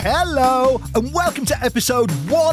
Hello and welcome to episode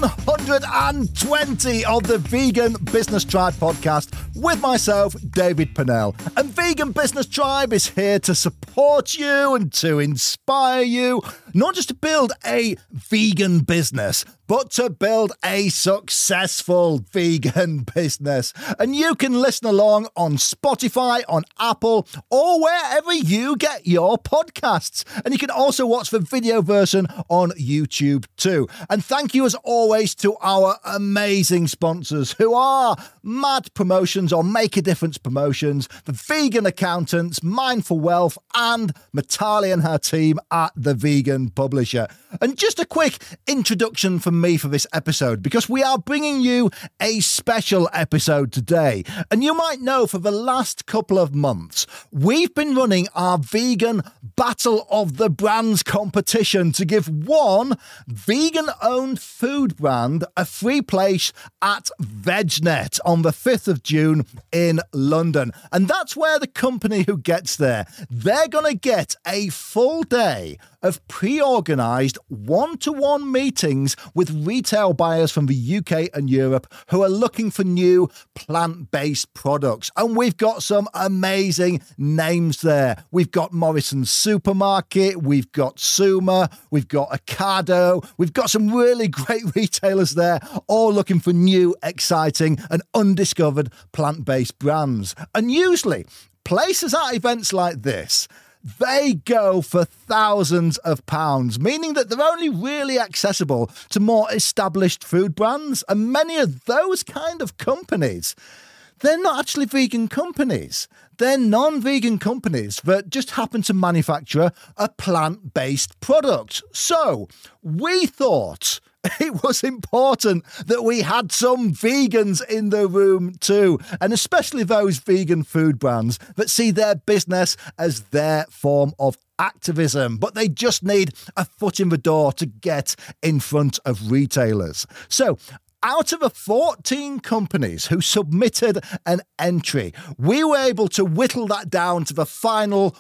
120 of the Vegan Business Tribe podcast with myself, David Purnell. And Vegan Business Tribe is here to support you and to inspire you, not just to build a vegan business, but to build a successful vegan business. And you can listen along on Spotify, on Apple, or wherever you get your podcasts. And you can also watch the video version on YouTube too. And thank you as always to our amazing sponsors who are Mad Promotions or Make a Difference Promotions, the Vegan Accountants, Mindful Wealth, and Matali and her team at The Vegan Publisher. And just a quick introduction from me for this episode, because we are bringing you a special episode today. And you might know for the last couple of months, we've been running our vegan Battle of the Brands competition to give one vegan-owned food brand a free place at VegNet on the 5th of June in London. And that's where the company who gets there, they're going to get a full day of pre-organised one-to-one meetings with retail buyers from the UK and Europe who are looking for new plant-based products. And we've got some amazing names there. We've got Morrison's Supermarket, we've got Suma, we've got Ocado, we've got some really great retailers there, all looking for new, exciting and undiscovered plant-based brands. And usually, places at events like this, they go for thousands of pounds, meaning that they're only really accessible to more established food brands. And many of those kind of companies, they're not actually vegan companies. They're non-vegan companies that just happen to manufacture a plant-based product. So we thought it was important that we had some vegans in the room too, and especially those vegan food brands that see their business as their form of activism, but they just need a foot in the door to get in front of retailers. So out of the 14 companies who submitted an entry, we were able to whittle that down to the final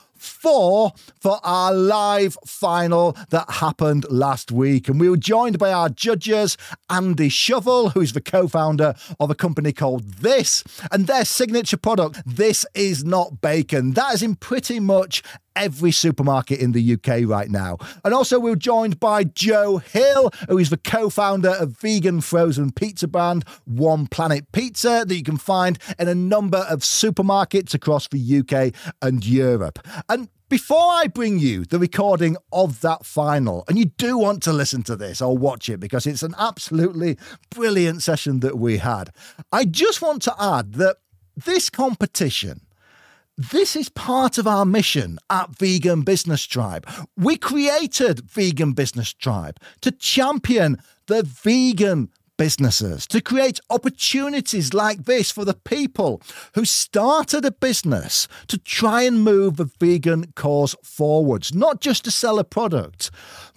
4 for our live final that happened last week. And we were joined by our judges, Andy Shovel, who's the co-founder of a company called This, and their signature product, This Is Not Bacon. That is in pretty much every supermarket in the UK right now. And also we were joined by Joe Hill, who is the co-founder of vegan frozen pizza brand One Planet Pizza that you can find in a number of supermarkets across the UK and Europe. And before I bring you the recording of that final, and you do want to listen to this or watch it because it's an absolutely brilliant session that we had, I just want to add that this competition, this is part of our mission at Vegan Business Tribe. We created Vegan Business Tribe to champion the vegan businesses, to create opportunities like this for the people who started a business to try and move the vegan cause forwards, not just to sell a product,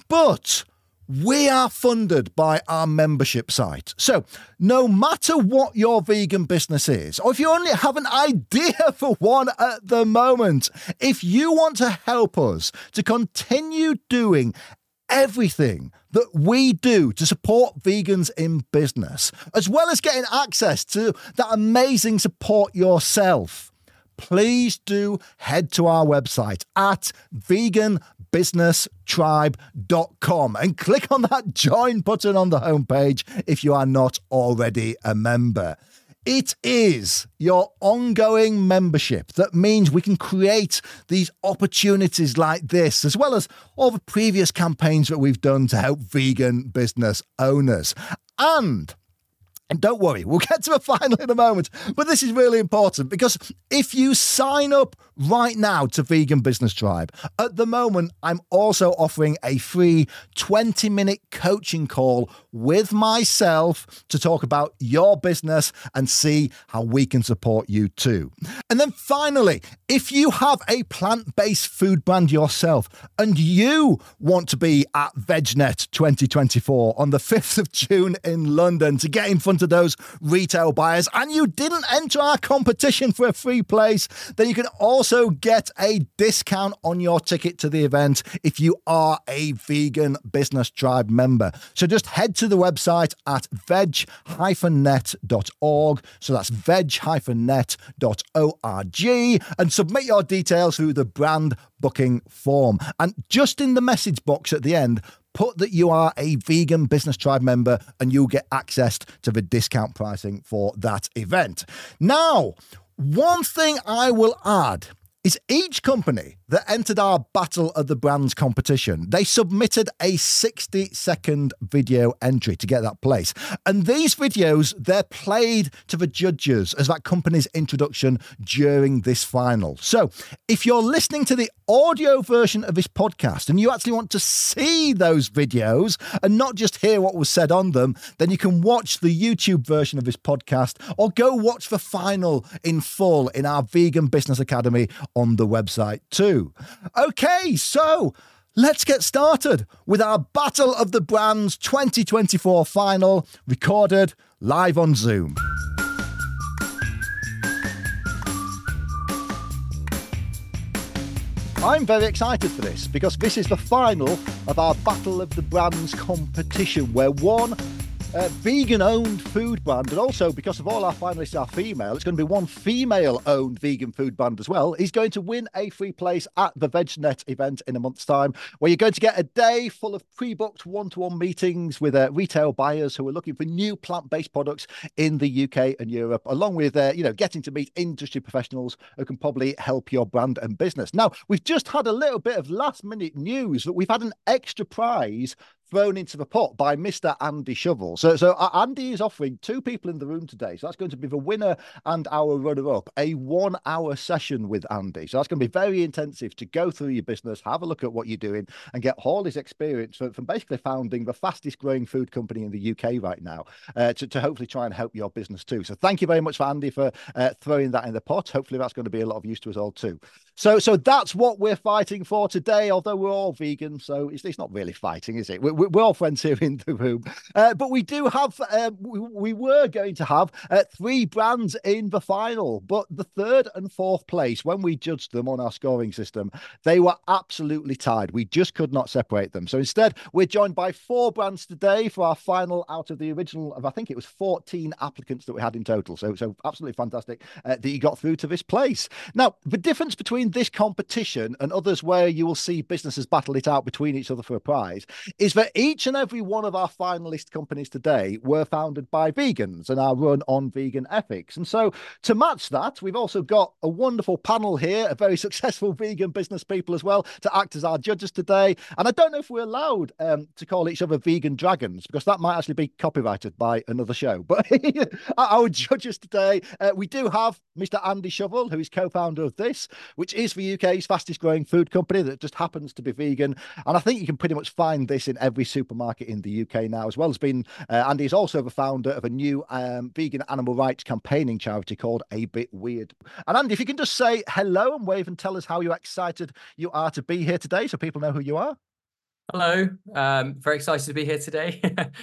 but we are funded by our membership site. So no matter what your vegan business is, or if you only have an idea for one at the moment, if you want to help us to continue doing everything that we do to support vegans in business, as well as getting access to that amazing support yourself, please do head to our website at veganbusinesstribe.com and click on that join button on the homepage if you are not already a member. It is your ongoing membership that means we can create these opportunities like this, as well as all the previous campaigns that we've done to help vegan business owners. And don't worry, we'll get to the final in a moment, but this is really important because if you sign up right now to Vegan Business Tribe, at the moment, I'm also offering a free 20-minute coaching call with myself to talk about your business and see how we can support you too. And then finally, if you have a plant-based food brand yourself and you want to be at VegNet 2024 on the 5th of June in London to get in front of those retail buyers and you didn't enter our competition for a free place, then you can also get a discount on your ticket to the event if you are a Vegan Business Tribe member. So just head to the website at veg-net.org. So that's veg-net.org and submit your details through the brand booking form. And just in the message box at the end, put that you are a Vegan Business Tribe member and you'll get access to the discount pricing for that event. Now, one thing I will add is each company that entered our Battle of the Brands competition, they submitted a 60-second video entry to get that place. And these videos, they're played to the judges as that company's introduction during this final. So if you're listening to the audio version of this podcast and you actually want to see those videos and not just hear what was said on them, then you can watch the YouTube version of this podcast or go watch the final in full in our Vegan Business Academy on the website too. Okay, so let's get started with our Battle of the Brands 2024 final, recorded live on Zoom. I'm very excited for this because this is the final of our Battle of the Brands competition where one vegan-owned food brand, and also because of all our finalists are female, it's going to be one female-owned vegan food brand as well, is going to win a free place at the VegNet event in a month's time, where you're going to get a day full of pre-booked one-to-one meetings with retail buyers who are looking for new plant-based products in the UK and Europe, along with getting to meet industry professionals who can probably help your brand and business. Now, we've just had a little bit of last-minute news that we've had an extra prize thrown into the pot by Mr. Andy Shovel. So Andy is offering two people in the room today. So that's going to be the winner and our runner-up, a 1-hour session with Andy. So that's going to be very intensive to go through your business, have a look at what you're doing, and get all his experience from basically founding the fastest growing food company in the UK right now to hopefully try and help your business too. So thank you very much for Andy for throwing that in the pot. Hopefully that's going to be a lot of use to us all too. So that's what we're fighting for today, although we're all vegan, so it's not really fighting, is it? We're all friends here in the room. But we do have, we were going to have 3 brands in the final, but the 3rd and 4th place, when we judged them on our scoring system, they were absolutely tied. We just could not separate them. So instead, we're joined by 4 brands today for our final out of the original of, I think it was 14 applicants that we had in total. So absolutely fantastic that you got through to this place. Now, the difference between this competition and others where you will see businesses battle it out between each other for a prize is that each and every one of our finalist companies today were founded by vegans and are run on vegan ethics. And so to match that, we've also got a wonderful panel here of very successful vegan business people as well to act as our judges today. And I don't know if we're allowed to call each other vegan dragons, because that might actually be copyrighted by another show. But our judges today, we do have Mr. Andy Shovel, who is co-founder of This, which is the UK's fastest growing food company that just happens to be vegan. And I think you can pretty much find this in every supermarket in the UK now, as well as being, Andy is also the founder of a new vegan animal rights campaigning charity called A Bit Weird. And Andy, if you can just say hello and wave and tell us how excited you are to be here today so people know who you are. Hello, very excited to be here today.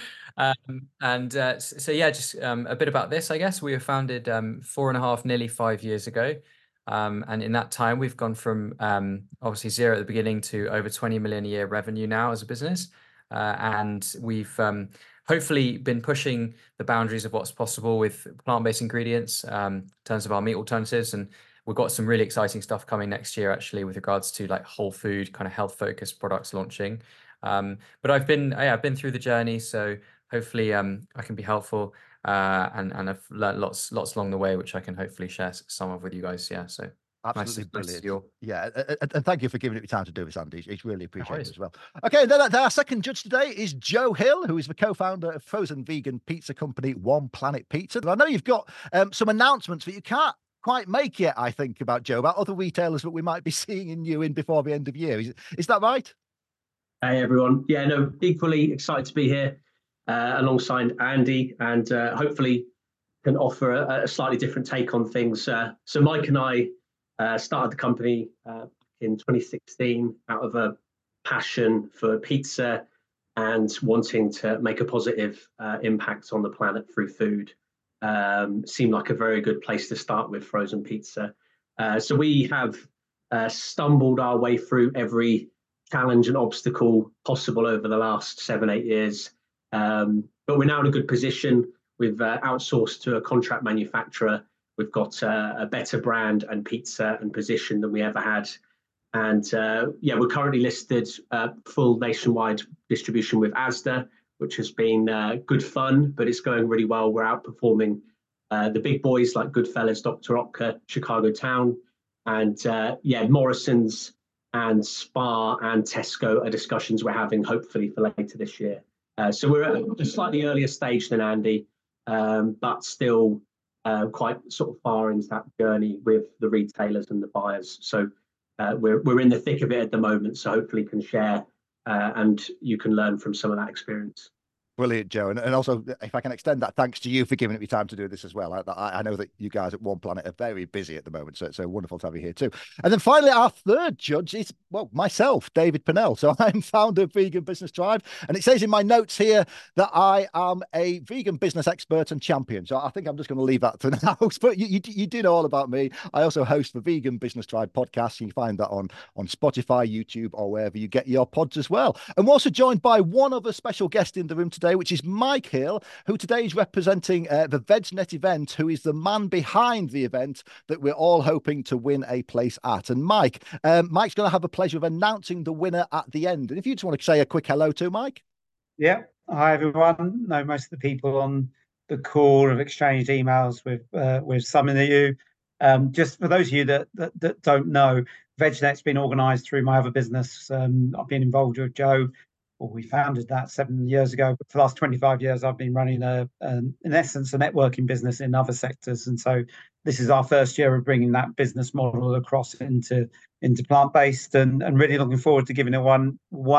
So yeah, just a bit about This, I guess. We were founded 4.5, nearly 5 years ago. And in that time, we've gone from obviously 0 at the beginning to over 20 million a year revenue now as a business. And we've hopefully been pushing the boundaries of what's possible with plant-based ingredients in terms of our meat alternatives. And we've got some really exciting stuff coming next year, actually, with regards to like whole food, kind of health-focused products launching. But I've been through the journey, so hopefully I can be helpful. And I've learned lots along the way, which I can hopefully share some of with you guys. Yeah, so absolutely nice brilliant. Yeah, and thank you for giving it time to do this, Andy. It's really appreciated as well. Okay, then our second judge today is Joe Hill, who is the co-founder of frozen vegan pizza company One Planet Pizza. I know you've got some announcements that you can't quite make yet, I think, about Joe, about other retailers that we might be seeing you in before the end of the year. Is that right? Hey everyone. Yeah, no, equally excited to be here alongside Andy, and hopefully can offer a slightly different take on things. So Mike and I started the company in 2016 out of a passion for pizza and wanting to make a positive impact on the planet through food. seemed like a very good place to start with frozen pizza. So we have stumbled our way through every challenge and obstacle possible over the last 7-8 years. But we're now in a good position. We've outsourced to a contract manufacturer. We've got a better brand and pizza and position than we ever had. And we're currently listed full nationwide distribution with Asda, which has been good fun, but it's going really well. We're outperforming the big boys like Goodfellas, Dr. Oetker, Chicago Town, and Morrison's and Spar and Tesco are discussions we're having hopefully for later this year. So we're at a slightly earlier stage than Andy, but still quite sort of far into that journey with the retailers and the buyers. So we're in the thick of it at the moment, so hopefully can share and you can learn from some of that experience. Brilliant, Joe. And also, if I can extend that, thanks to you for giving me time to do this as well. I know that you guys at One Planet are very busy at the moment, so it's wonderful to have you here too. And then finally, our third judge is, well, myself, David Purnell. So I'm founder of Vegan Business Tribe. And it says in my notes here that I am a vegan business expert and champion. So I think I'm just going to leave that to now. But you do know all about me. I also host the Vegan Business Tribe podcast. You can find that on Spotify, YouTube, or wherever you get your pods as well. And we're also joined by one other special guest in the room today, which is Mike Hill, who today is representing the VegNet event, who is the man behind the event that we're all hoping to win a place at. And Mike's going to have the pleasure of announcing the winner at the end. And if you just want to say a quick hello to Mike. Yeah. Hi, everyone. No, most of the people on the call have exchanged emails with some of you. Just for those of you that don't know, VegNet's been organised through my other business. I've been involved with Joe. Well, we founded that 7 years ago, but for the last 25 years, I've been running in essence, a networking business in other sectors. And so this is our first year of bringing that business model across into plant-based and really looking forward to giving it one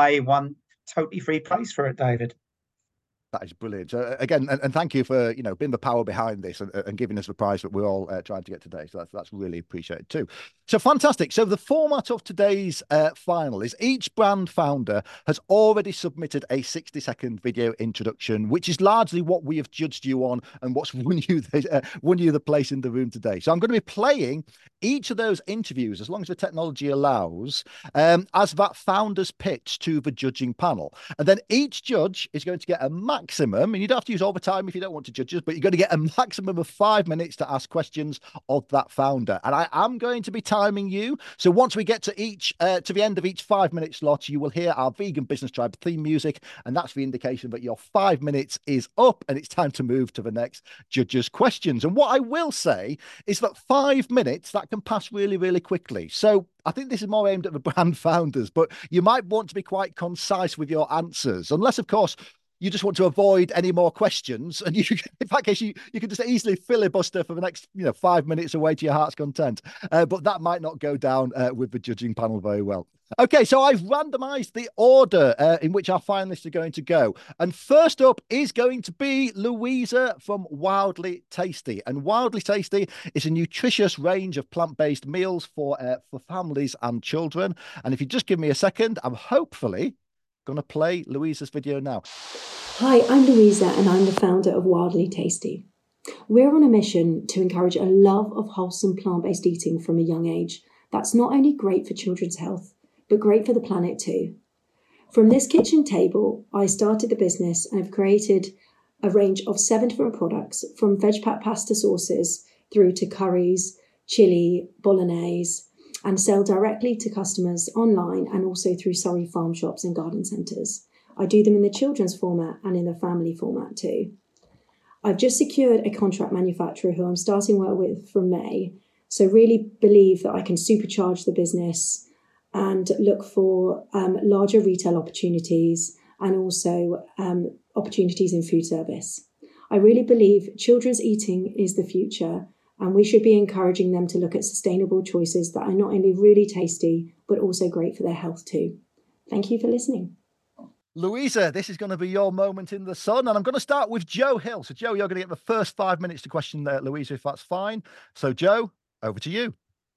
totally free place for it, David. That is brilliant. So again, and thank you for being the power behind this and giving us the prize that we're all trying to get today. So that's really appreciated too. So fantastic. So the format of today's final is each brand founder has already submitted a 60-second video introduction, which is largely what we have judged you on and what's won you the place in the room today. So I'm going to be playing each of those interviews, as long as the technology allows, as that founder's pitch to the judging panel. And then each judge is going to get a maximum, and you don't have to use overtime if you don't want to judge us, but you're going to get a maximum of 5 minutes to ask questions of that founder. And I am going to be timing you. So once we get to the end of each 5-minute slot, you will hear our Vegan Business Tribe theme music. And that's the indication that your 5 minutes is up and it's time to move to the next judge's questions. And what I will say is that 5 minutes, that can pass really, really quickly. So I think this is more aimed at the brand founders, but you might want to be quite concise with your answers, unless, of course, you just want to avoid any more questions. And in that case, you can just easily filibuster for the next 5 minutes away to your heart's content. But that might not go down with the judging panel very well. Okay, so I've randomized the order in which our finalists are going to go. And first up is going to be Louisa from Wildly Tasty. And Wildly Tasty is a nutritious range of plant-based meals for families and children. And if you just give me a second, I'm hopefully going to play Louisa's video now. Hi, I'm Louisa and I'm the founder of Wildly Tasty. We're on a mission to encourage a love of wholesome plant-based eating from a young age. That's not only great for children's health, but great for the planet too. From this kitchen table, I started the business and have created a range of 7 different products, from veg-pack pasta sauces through to curries, chili, bolognese, and sell directly to customers online and also through Surrey farm shops and garden centres. I do them in the children's format and in the family format too. I've just secured a contract manufacturer who I'm starting work with from May, so really believe that I can supercharge the business and look for larger retail opportunities and also opportunities in food service. I really believe children's eating is the future, and we should be encouraging them to look at sustainable choices that are not only really tasty, but also great for their health too. Thank you for listening. Louisa, this is going to be your moment in the sun. And I'm going to start with Joe Hill. So, Joe, you're going to get the first 5 minutes to question Louisa, if that's fine. So, Joe, over to you.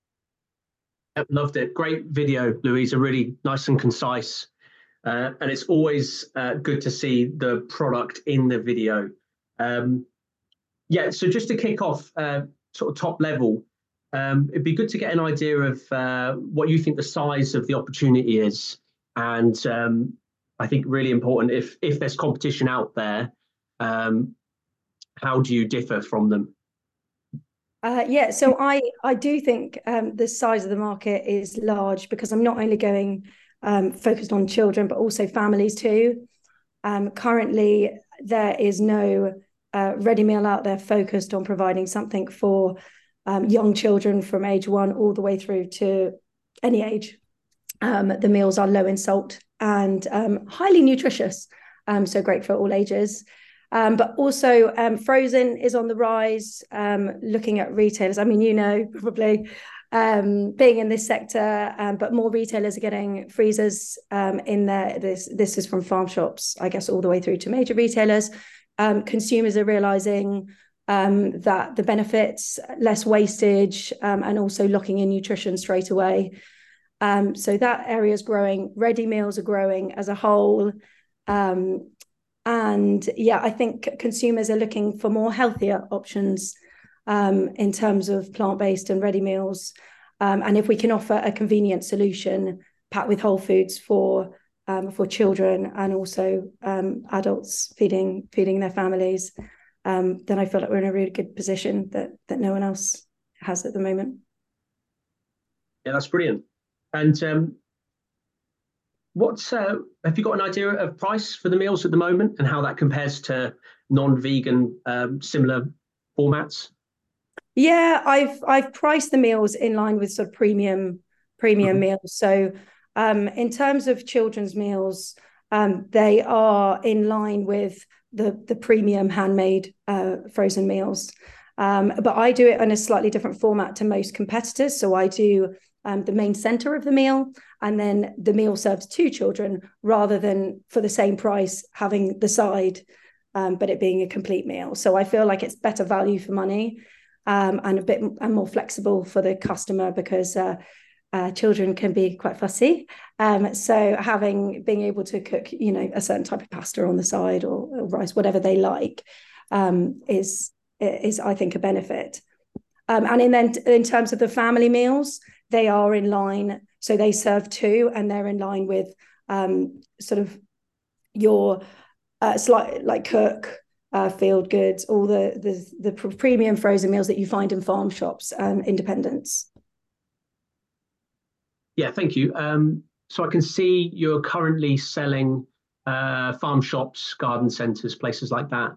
Loved it. Great video, Louisa. Really nice and concise. And it's always good to see the product in the video. Yeah, so just to kick off, sort of top level, it'd be good to get an idea of what you think the size of the opportunity is, and I think really important, if there's competition out there, how do you differ from them? So I do think the size of the market is large, because I'm not only going focused on children, but also families too. Currently, there is no ready meal out there focused on providing something for young children from age 1 all the way through to any age. The meals are low in salt and highly nutritious, so great for all ages. But also frozen is on the rise, looking at retailers. I mean, probably being in this sector, but more retailers are getting freezers in there. This is from farm shops, I guess, all the way through to major retailers. Consumers are realizing that the benefits, less wastage, and also locking in nutrition straight away. So that area is growing. Ready meals are growing as a whole. And yeah, I think consumers are looking for more healthier options in terms of plant-based and ready meals. And if we can offer a convenient solution packed with whole foods for children and also adults feeding their families, then I feel like we're in a really good position that no one else has at the moment. Yeah, that's brilliant. And have you got an idea of price for the meals at the moment, and how that compares to non-vegan similar formats? Yeah, I've priced the meals in line with sort of premium meals. So in terms of children's meals, they are in line with the premium handmade frozen meals. But I do it in a slightly different format to most competitors. So I do the main center of the meal, and then the meal serves 2 children, rather than for the same price having the side, but it being a complete meal. So I feel like it's better value for money, and a bit more flexible for the customer, because children can be quite fussy. So being able to cook, a certain type of pasta on the side, or rice, whatever they like, is I think a benefit. And in terms of the family meals, they are in line. So they serve 2, and they're in line with sort of your slight, like Cook, Field Goods, all the premium frozen meals that you find in farm shops and independents. Yeah, thank you. So I can see you're currently selling farm shops, garden centres, places like that.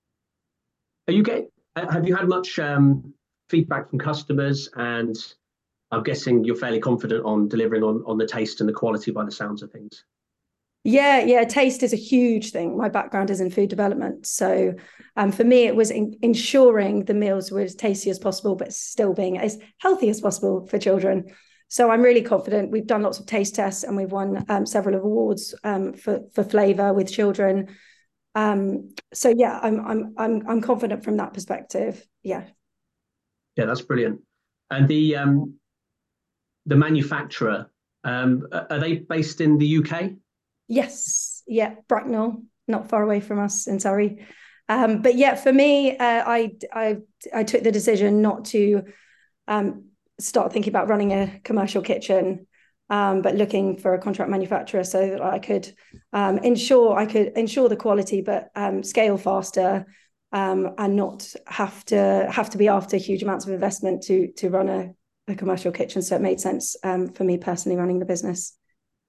Have you had much feedback from customers? And I'm guessing you're fairly confident on delivering on the taste and the quality, by the sounds of things. Yeah. Taste is a huge thing. My background is in food development. So for me, it was ensuring the meals were as tasty as possible, but still being as healthy as possible for children. So I'm really confident. We've done lots of taste tests, and we've won several awards for flavour with children. So yeah, I'm confident from that perspective. Yeah. Yeah, that's brilliant. And the manufacturer, are they based in the UK? Yes. Yeah, Bracknell, not far away from us in Surrey. But yeah, for me, I took the decision not to start thinking about running a commercial kitchen, but looking for a contract manufacturer, so that I could ensure the quality, but scale faster, and not have to be after huge amounts of investment to run a commercial kitchen. So it made sense for me personally running the business.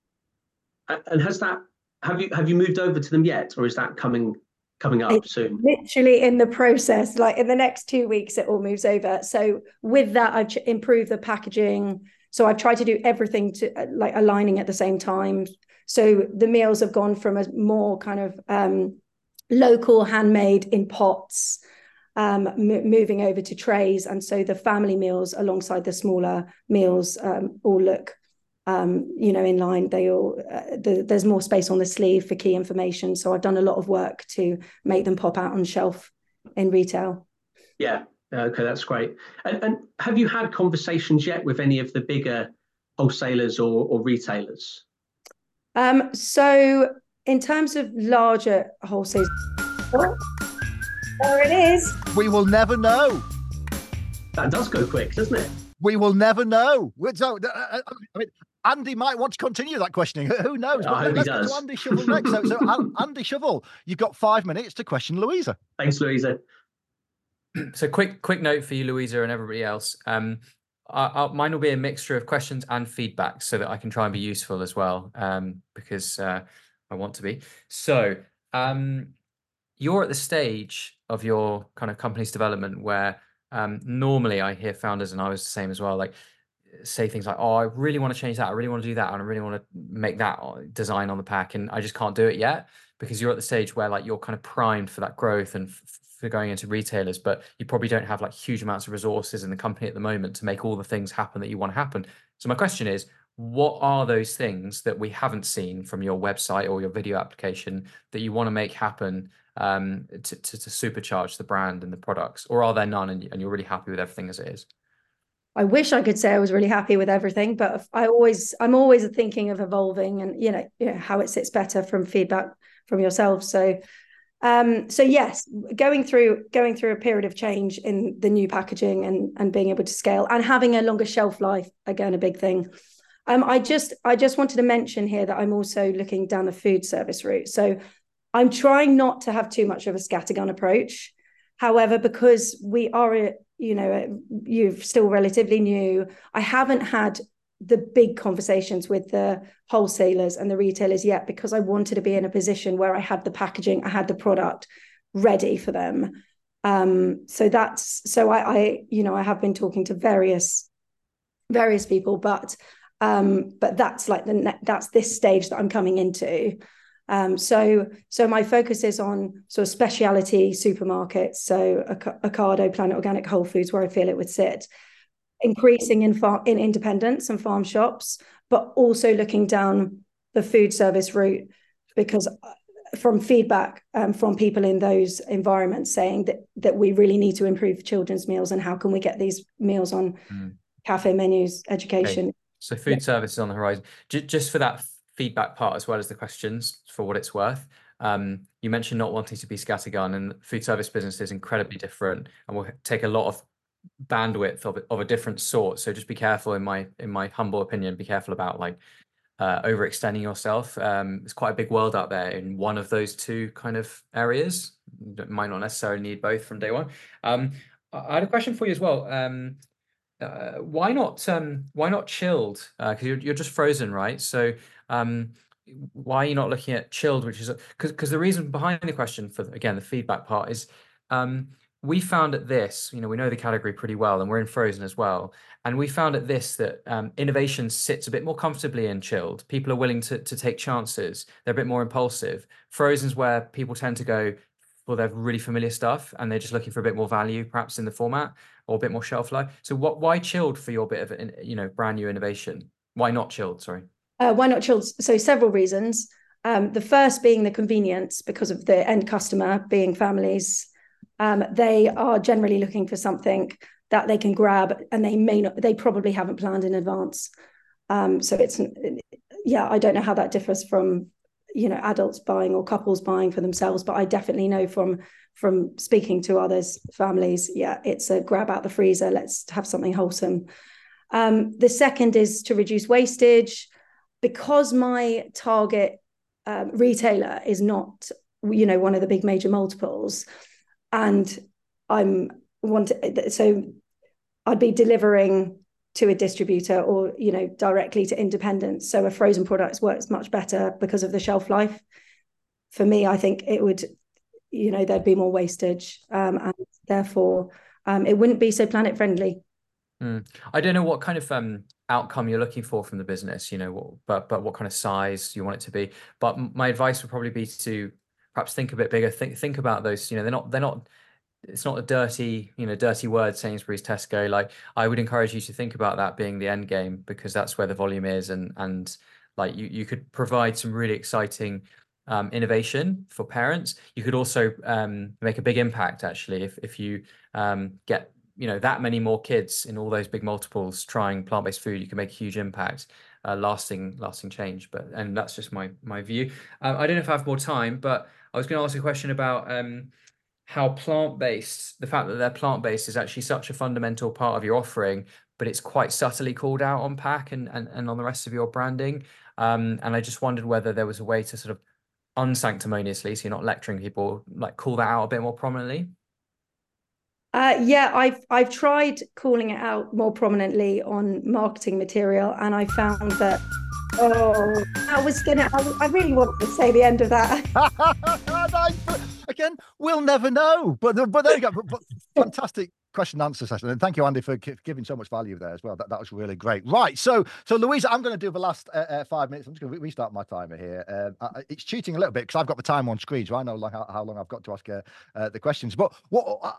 And have you moved over to them yet, or is that coming up soon? Literally in the process, like in the next 2 weeks, it all moves over. So with that, I've improved the packaging. So I've tried to do everything to like aligning at the same time. So the meals have gone from a more kind of local, handmade in pots, moving over to trays. And so the family meals alongside the smaller meals all look in line. They all there's more space on the sleeve for key information. So I've done a lot of work to make them pop out on shelf in retail. Yeah. Okay, that's great. And have you had conversations yet with any of the bigger wholesalers or retailers? So in terms of larger wholesalers, There it is. We will never know. That does go quick, doesn't it? We will never know. So, I mean, Andy might want to continue that questioning. Who knows? I hope he Let's get does. to Andy Shovel next. So Andy Shovel, you've got 5 minutes to question Louisa. Thanks, Louisa. So quick note for you, Louisa, and everybody else. Mine will be a mixture of questions and feedback so that I can try and be useful as well, because I want to be. So you're at the stage of your kind of company's development where normally I hear founders, and I was the same as well, like say things like, oh, I really want to change that. I really want to do that. And I really want to make that design on the pack. And I just can't do it yet, because you're at the stage where like you're kind of primed for that growth and for going into retailers, but you probably don't have like huge amounts of resources in the company at the moment to make all the things happen that you want to happen. So my question is, what are those things that we haven't seen from your website or your video application that you want to make happen to supercharge the brand and the products? Or are there none and you're really happy with everything as it is? I wish I could say I was really happy with everything, but I'm always thinking of evolving and, you know, how it sits better from feedback from yourself. So yes, going through a period of change in the new packaging and being able to scale and having a longer shelf life, again, a big thing. I just wanted to mention here that I'm also looking down the food service route. So I'm trying not to have too much of a scattergun approach. However, because we are, you're still relatively new, I haven't had the big conversations with the wholesalers and the retailers yet, because I wanted to be in a position where I had the packaging, I had the product ready for them. So I have been talking to various people, but that's like that's this stage that I'm coming into. So my focus is on sort of specialty supermarkets, so Ocado, Planet Organic, Whole Foods, where I feel it would sit, increasing in independents and farm shops, but also looking down the food service route, because from feedback from people in those environments saying that we really need to improve children's meals, and how can we get these meals on cafe menus, education. Okay. So food service is on the horizon. Just for that feedback part, as well as the questions, for what it's worth. You mentioned not wanting to be scattergun, and food service business is incredibly different and will take a lot of bandwidth of a different sort. So just be careful, in my humble opinion, be careful about like overextending yourself. There's quite a big world out there in one of those two kind of areas. You might not necessarily need both from day one. I had a question for you as well. Why not chilled? Because you're just frozen, right? So why are you not looking at chilled, which is because the reason behind the question, for again the feedback part, is we found at this, we know the category pretty well, and we're in frozen as well, and we found at this that innovation sits a bit more comfortably in chilled. People are willing to take chances. They're a bit more impulsive. Frozen's where people tend to go, well, they're really familiar stuff and they're just looking for a bit more value, perhaps in the format, or a bit more shelf life. So why chilled for your bit of brand new innovation? Why not chilled? Sorry. Why not chilled? So several reasons. The first being the convenience, because of the end customer being families. They are generally looking for something that they can grab, and they probably haven't planned in advance. So I don't know how that differs from adults buying or couples buying for themselves, but I definitely know from speaking to others, families, it's a grab out the freezer, let's have something wholesome. The second is to reduce wastage, because my target retailer is not one of the big major multiples, and so I'd be delivering to a distributor or directly to independents. So a frozen product works much better because of the shelf life. For me, I think it would, there'd be more wastage, and therefore it wouldn't be so planet friendly. I don't know what kind of outcome you're looking for from the business, but what kind of size you want it to be. But my advice would probably be to perhaps think a bit bigger. Think about those. They're not. It's not a dirty word, Sainsbury's, Tesco. Like, I would encourage you to think about that being the end game, because that's where the volume is, and like you could provide some really exciting innovation for parents. You could also make a big impact, actually, if you get that many more kids in all those big multiples trying plant-based food. You can make a huge impact, lasting change. And that's just my view. I don't know if I have more time, but I was going to ask a question about how plant-based, the fact that they're plant-based is actually such a fundamental part of your offering, but it's quite subtly called out on pack and on the rest of your branding. And I just wondered whether there was a way to sort of unsanctimoniously, so you're not lecturing people, like call that out a bit more prominently. Yeah, I've tried calling it out more prominently on marketing material, and I found that I really wanted to say the end of that. Again, we'll never know. But there you go. But fantastic question and answer session, and thank you, Andy, for giving so much value there as well. That was really great. Right, so Louisa, I'm going to do the last 5 minutes. I'm just going to restart my timer here. It's cheating a little bit because I've got the time on screen, so I know how long I've got to ask the questions. But what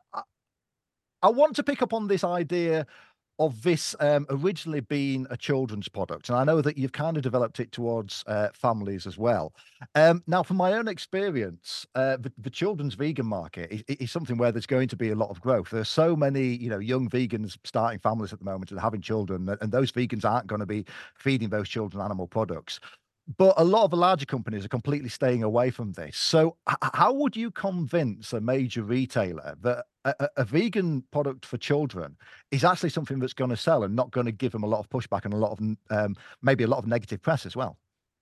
I want to pick up on this idea of this originally being a children's product. And I know that you've kind of developed it towards families as well. Now, from my own experience, the children's vegan market is something where there's going to be a lot of growth. There's so many, young vegans starting families at the moment and having children, and those vegans aren't going to be feeding those children animal products. But a lot of the larger companies are completely staying away from this. So how would you convince a major retailer that a vegan product for children is actually something that's going to sell and not going to give them a lot of pushback and a lot of maybe a lot of negative press as well?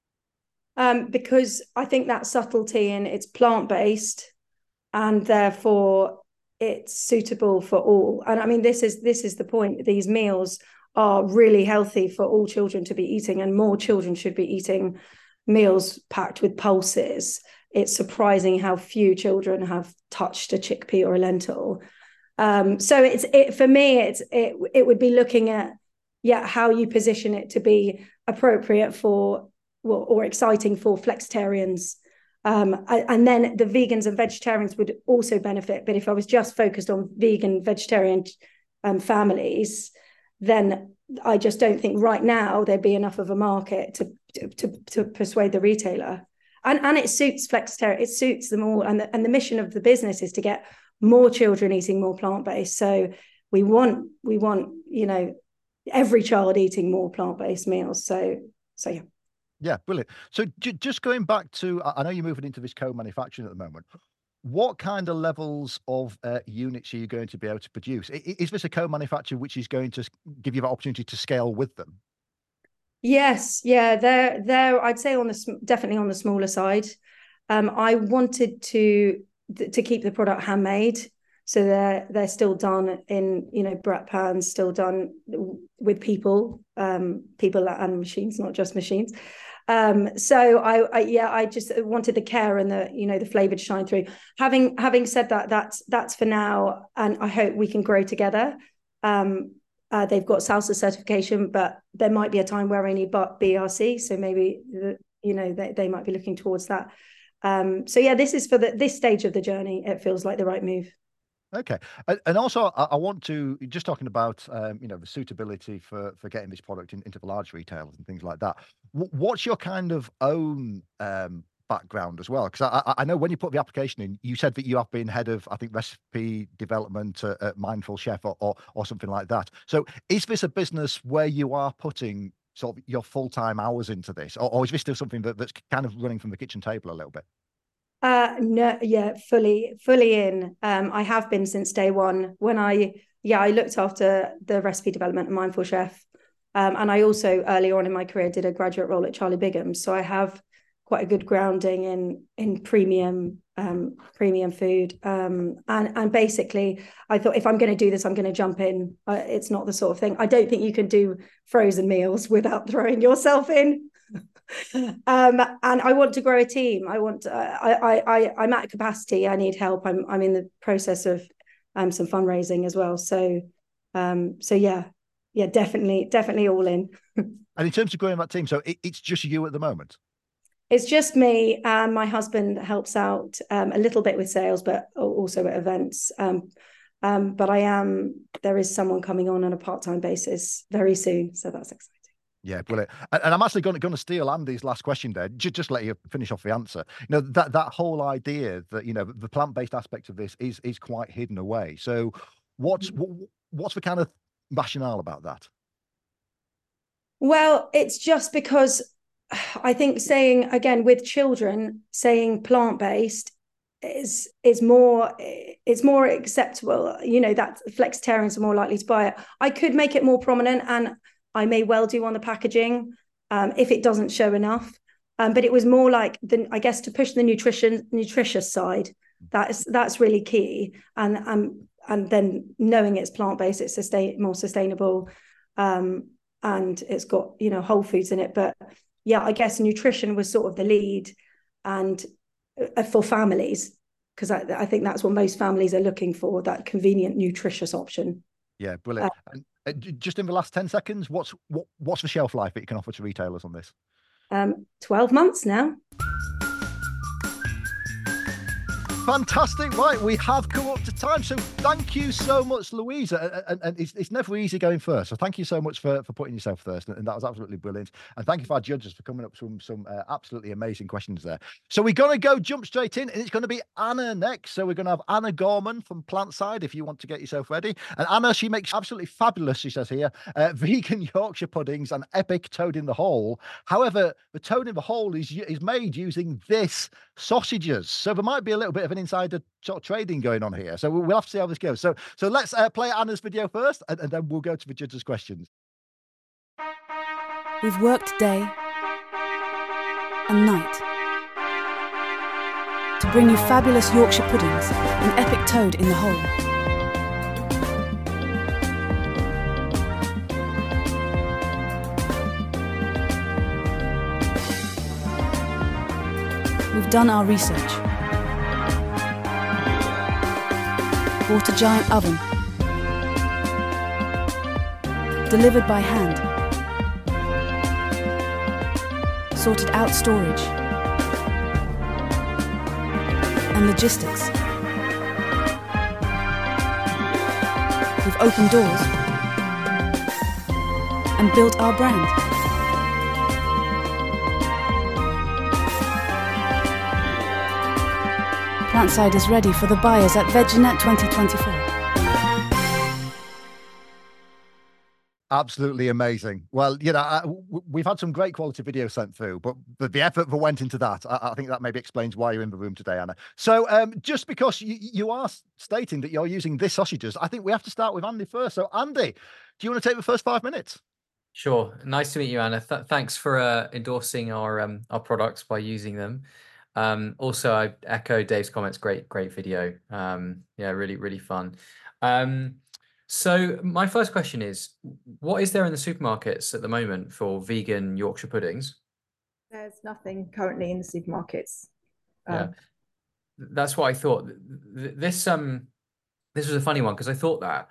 Because I think that subtlety in it's plant-based and therefore it's suitable for all. And I mean, this is the point. These meals are really healthy for all children to be eating, and more children should be eating meals packed with pulses. It's surprising how few children have touched a chickpea or a lentil. So for me, it would be looking at how you position it to be appropriate for or exciting for flexitarians. And then the vegans and vegetarians would also benefit. But if I was just focused on vegan, vegetarian families, then I just don't think right now there'd be enough of a market to persuade the retailer. And it suits flexitarian, it suits them all. And the mission of the business is to get more children eating more plant-based. So we want, every child eating more plant-based meals. So yeah. Yeah, brilliant. So just going back to, I know you're moving into this co-manufacturing at the moment. What kind of levels of units are you going to be able to produce? Is this a co-manufacturer which is going to give you the opportunity to scale with them? Yes, yeah, they're I'd say definitely on the smaller side. I wanted to keep the product handmade, so they're still done in Brett pans, still done with people and machines, not just machines. So I just wanted the care and the flavor to shine through. Having said that, that's for now, and I hope we can grow together. They've got SALSA certification, but there might be a time where I need BRC, so maybe they might be looking towards that. So yeah, this is for this stage of the journey. It feels like the right move. Okay, and also I want to just talking about the suitability for getting this product into the large retailers and things like that. What's your kind of own background as well? Because I know when you put the application in, you said that you have been head of, I think, recipe development at Mindful Chef or something like that. So is this a business where you are putting sort of your full-time hours into this, or is this still something that's kind of running from the kitchen table a little bit? No, yeah, fully in. I have been since day one. When I looked after the recipe development at Mindful Chef, and I also earlier on in my career did a graduate role at Charlie Bigham's. So I have quite a good grounding in premium food. And basically, I thought if I'm going to do this, I'm going to jump in. It's not the sort of thing. I don't think you can do frozen meals without throwing yourself in. And I want to grow a team. I'm at capacity. I need help. I'm in the process of some fundraising as well. So yeah, definitely all in. And in terms of growing that team, so it's just you at the moment? It's just me. My husband helps out a little bit with sales, but also at events. But there is someone coming on a part-time basis very soon. So that's exciting. Yeah, brilliant. And I'm actually going to steal Andy's last question there, just let you finish off the answer. That whole idea that, the plant-based aspect of this is quite hidden away. So what's the kind of rationale about that? Well, it's just because I think saying, again, with children, saying plant-based, it's more acceptable. You know, that flexitarians are more likely to buy it. I could make it more prominent, and I may well do on the packaging if it doesn't show enough. But it was more like I guess to push the nutritious side. That's really key, and then knowing it's plant-based, it's more sustainable, and it's got, you know, whole foods in it. But yeah, I guess nutrition was sort of the lead, and for families, because I think that's what most families are looking for, that convenient, nutritious option. Yeah, brilliant. Just in the last 10 seconds, what's the shelf life that you can offer to retailers on this? 12 months now. Fantastic. Right, we have come up to time. So thank you so much, Louisa. And it's never easy going first. So thank you so much for putting yourself first. And that was absolutely brilliant. And thank you for our judges for coming up with some absolutely amazing questions there. So we're going to jump straight in, and it's going to be Anna next. So we're going to have Anna Gorman from Plantside, if you want to get yourself ready. And Anna, she makes absolutely fabulous, she says here, vegan Yorkshire puddings and epic toad in the hole. However, the toad in the hole is made using this sausages. So there might be a little bit of an insider sort of trading going on here. So we'll have to see how this goes. So let's play Anna's video first, and then we'll go to the judges' questions. We've worked day and night to bring you fabulous Yorkshire puddings and epic toad in the hole. We've done our research. Bought a giant oven. Delivered by hand. Sorted out storage. And logistics. We've opened doors. And built our brand. Plantside is ready for the buyers at VegNet 2024. Absolutely amazing. Well, you know, we've had some great quality videos sent through, but the effort that went into that, I think that maybe explains why you're in the room today, Anna. So just because you are stating that you're using this sausages, I think we have to start with Andy first. So Andy, do you want to take the first 5 minutes? Sure. Nice to meet you, Anna. Thanks for endorsing our products by using them. Also, I echo Dave's comments. Great video. Yeah, really fun. So my first question is, what is there in the supermarkets at the moment for vegan Yorkshire puddings? There's nothing currently in the supermarkets. Yeah, that's what I thought. This was a funny one, because I thought that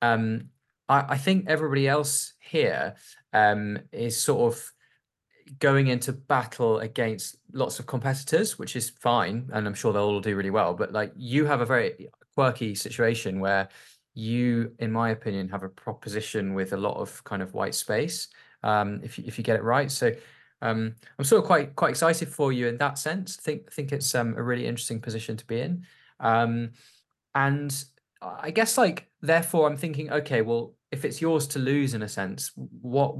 I think everybody else here is sort of going into battle against lots of competitors, which is fine, and I'm sure they'll all do really well. But like, you have a very quirky situation where you, in my opinion, have a proposition with a lot of kind of white space, if you get it right. So I'm sort of quite excited for you in that sense. Think it's a really interesting position to be in. And I guess, like, therefore I'm thinking, okay, well, if it's yours to lose in a sense, what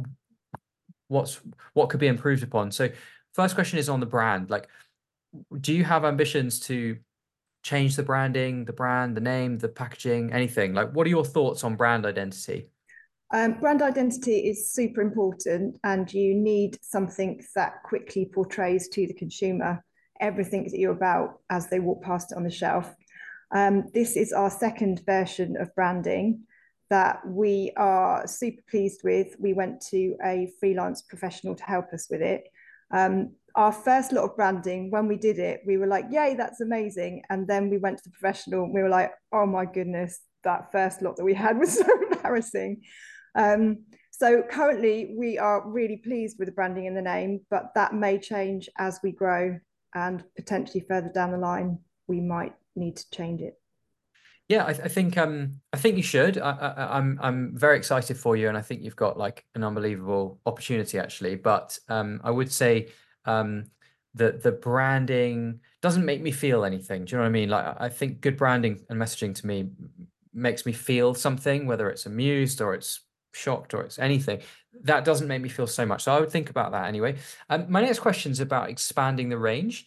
could be improved upon? So first question is on the brand. Like, do you have ambitions to change the branding, the brand, the name, the packaging, anything? Like, what are your thoughts on brand identity? Brand identity is super important, and you need something that quickly portrays to the consumer everything that you're about as they walk past it on the shelf. This is our second version of branding that we are super pleased with. We went to a freelance professional to help us with it. Our first lot of branding, when we did it, we were like, yay, that's amazing. And then we went to the professional and we were like, oh my goodness, that first lot that we had was so embarrassing. So currently we are really pleased with the branding and the name, but that may change as we grow, and potentially further down the line, we might need to change it. Yeah, I think you should. I'm very excited for you, and I think you've got like an unbelievable opportunity actually. But I would say that the branding doesn't make me feel anything. Do you know what I mean? Like, I think good branding and messaging to me makes me feel something, whether it's amused or it's shocked or it's anything. That doesn't make me feel so much. So I would think about that anyway. My next question is about expanding the range.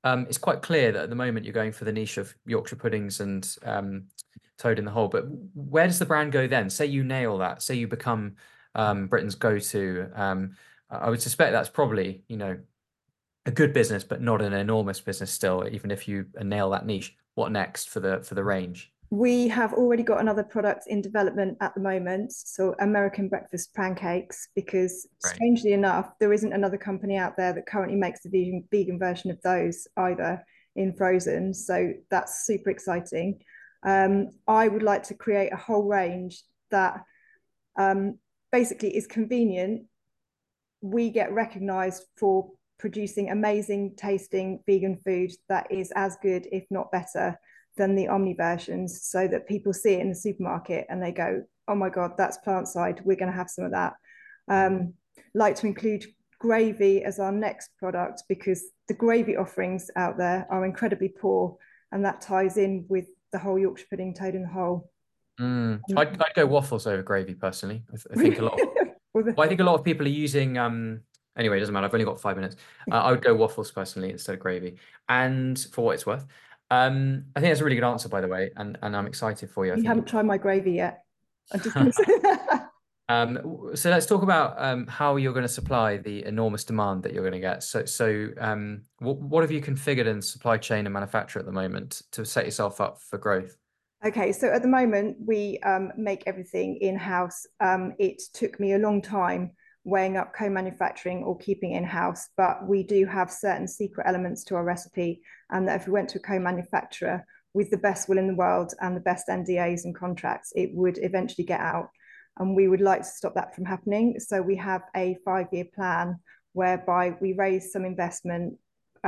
it's quite clear that at the moment you're going for the niche of Yorkshire puddings and toad in the hole. But where does the brand go then? Say you nail that. Say you become Britain's go-to. I would suspect that's probably, you know, a good business, but not an enormous business still, even if you nail that niche. What next for the range? We have already got another product in development at the moment, so American breakfast pancakes, because strangely enough, there isn't another company out there that currently makes the vegan version of those either in frozen. So that's super exciting. I would like to create a whole range that basically is convenient. We get recognized for producing amazing tasting vegan food that is as good, if not better, than the Omni versions, so that people see it in the supermarket and they go, oh my God, that's plant side. We're going to have some of that. Like to include gravy as our next product, because the gravy offerings out there are incredibly poor, and that ties in with the whole Yorkshire pudding toad in the hole. I'd go waffles over gravy personally. I think a lot of, I think a lot of people are using anyway, it doesn't matter, I've only got 5 minutes. I would go waffles personally instead of gravy, and for what it's worth. I think that's a really good answer, by the way, and I'm excited for you. You haven't tried my gravy yet. I'm just going to say that. So let's talk about how you're going to supply the enormous demand that you're going to get. So what have you configured in supply chain and manufacture at the moment to set yourself up for growth? Okay, so at the moment we make everything in-house. It took me a long time weighing up co-manufacturing or keeping in-house, but we do have certain secret elements to our recipe, and that if we went to a co-manufacturer with the best will in the world and the best NDAs and contracts, it would eventually get out. And we would like to stop that from happening. So we have a 5-year plan whereby we raise some investment,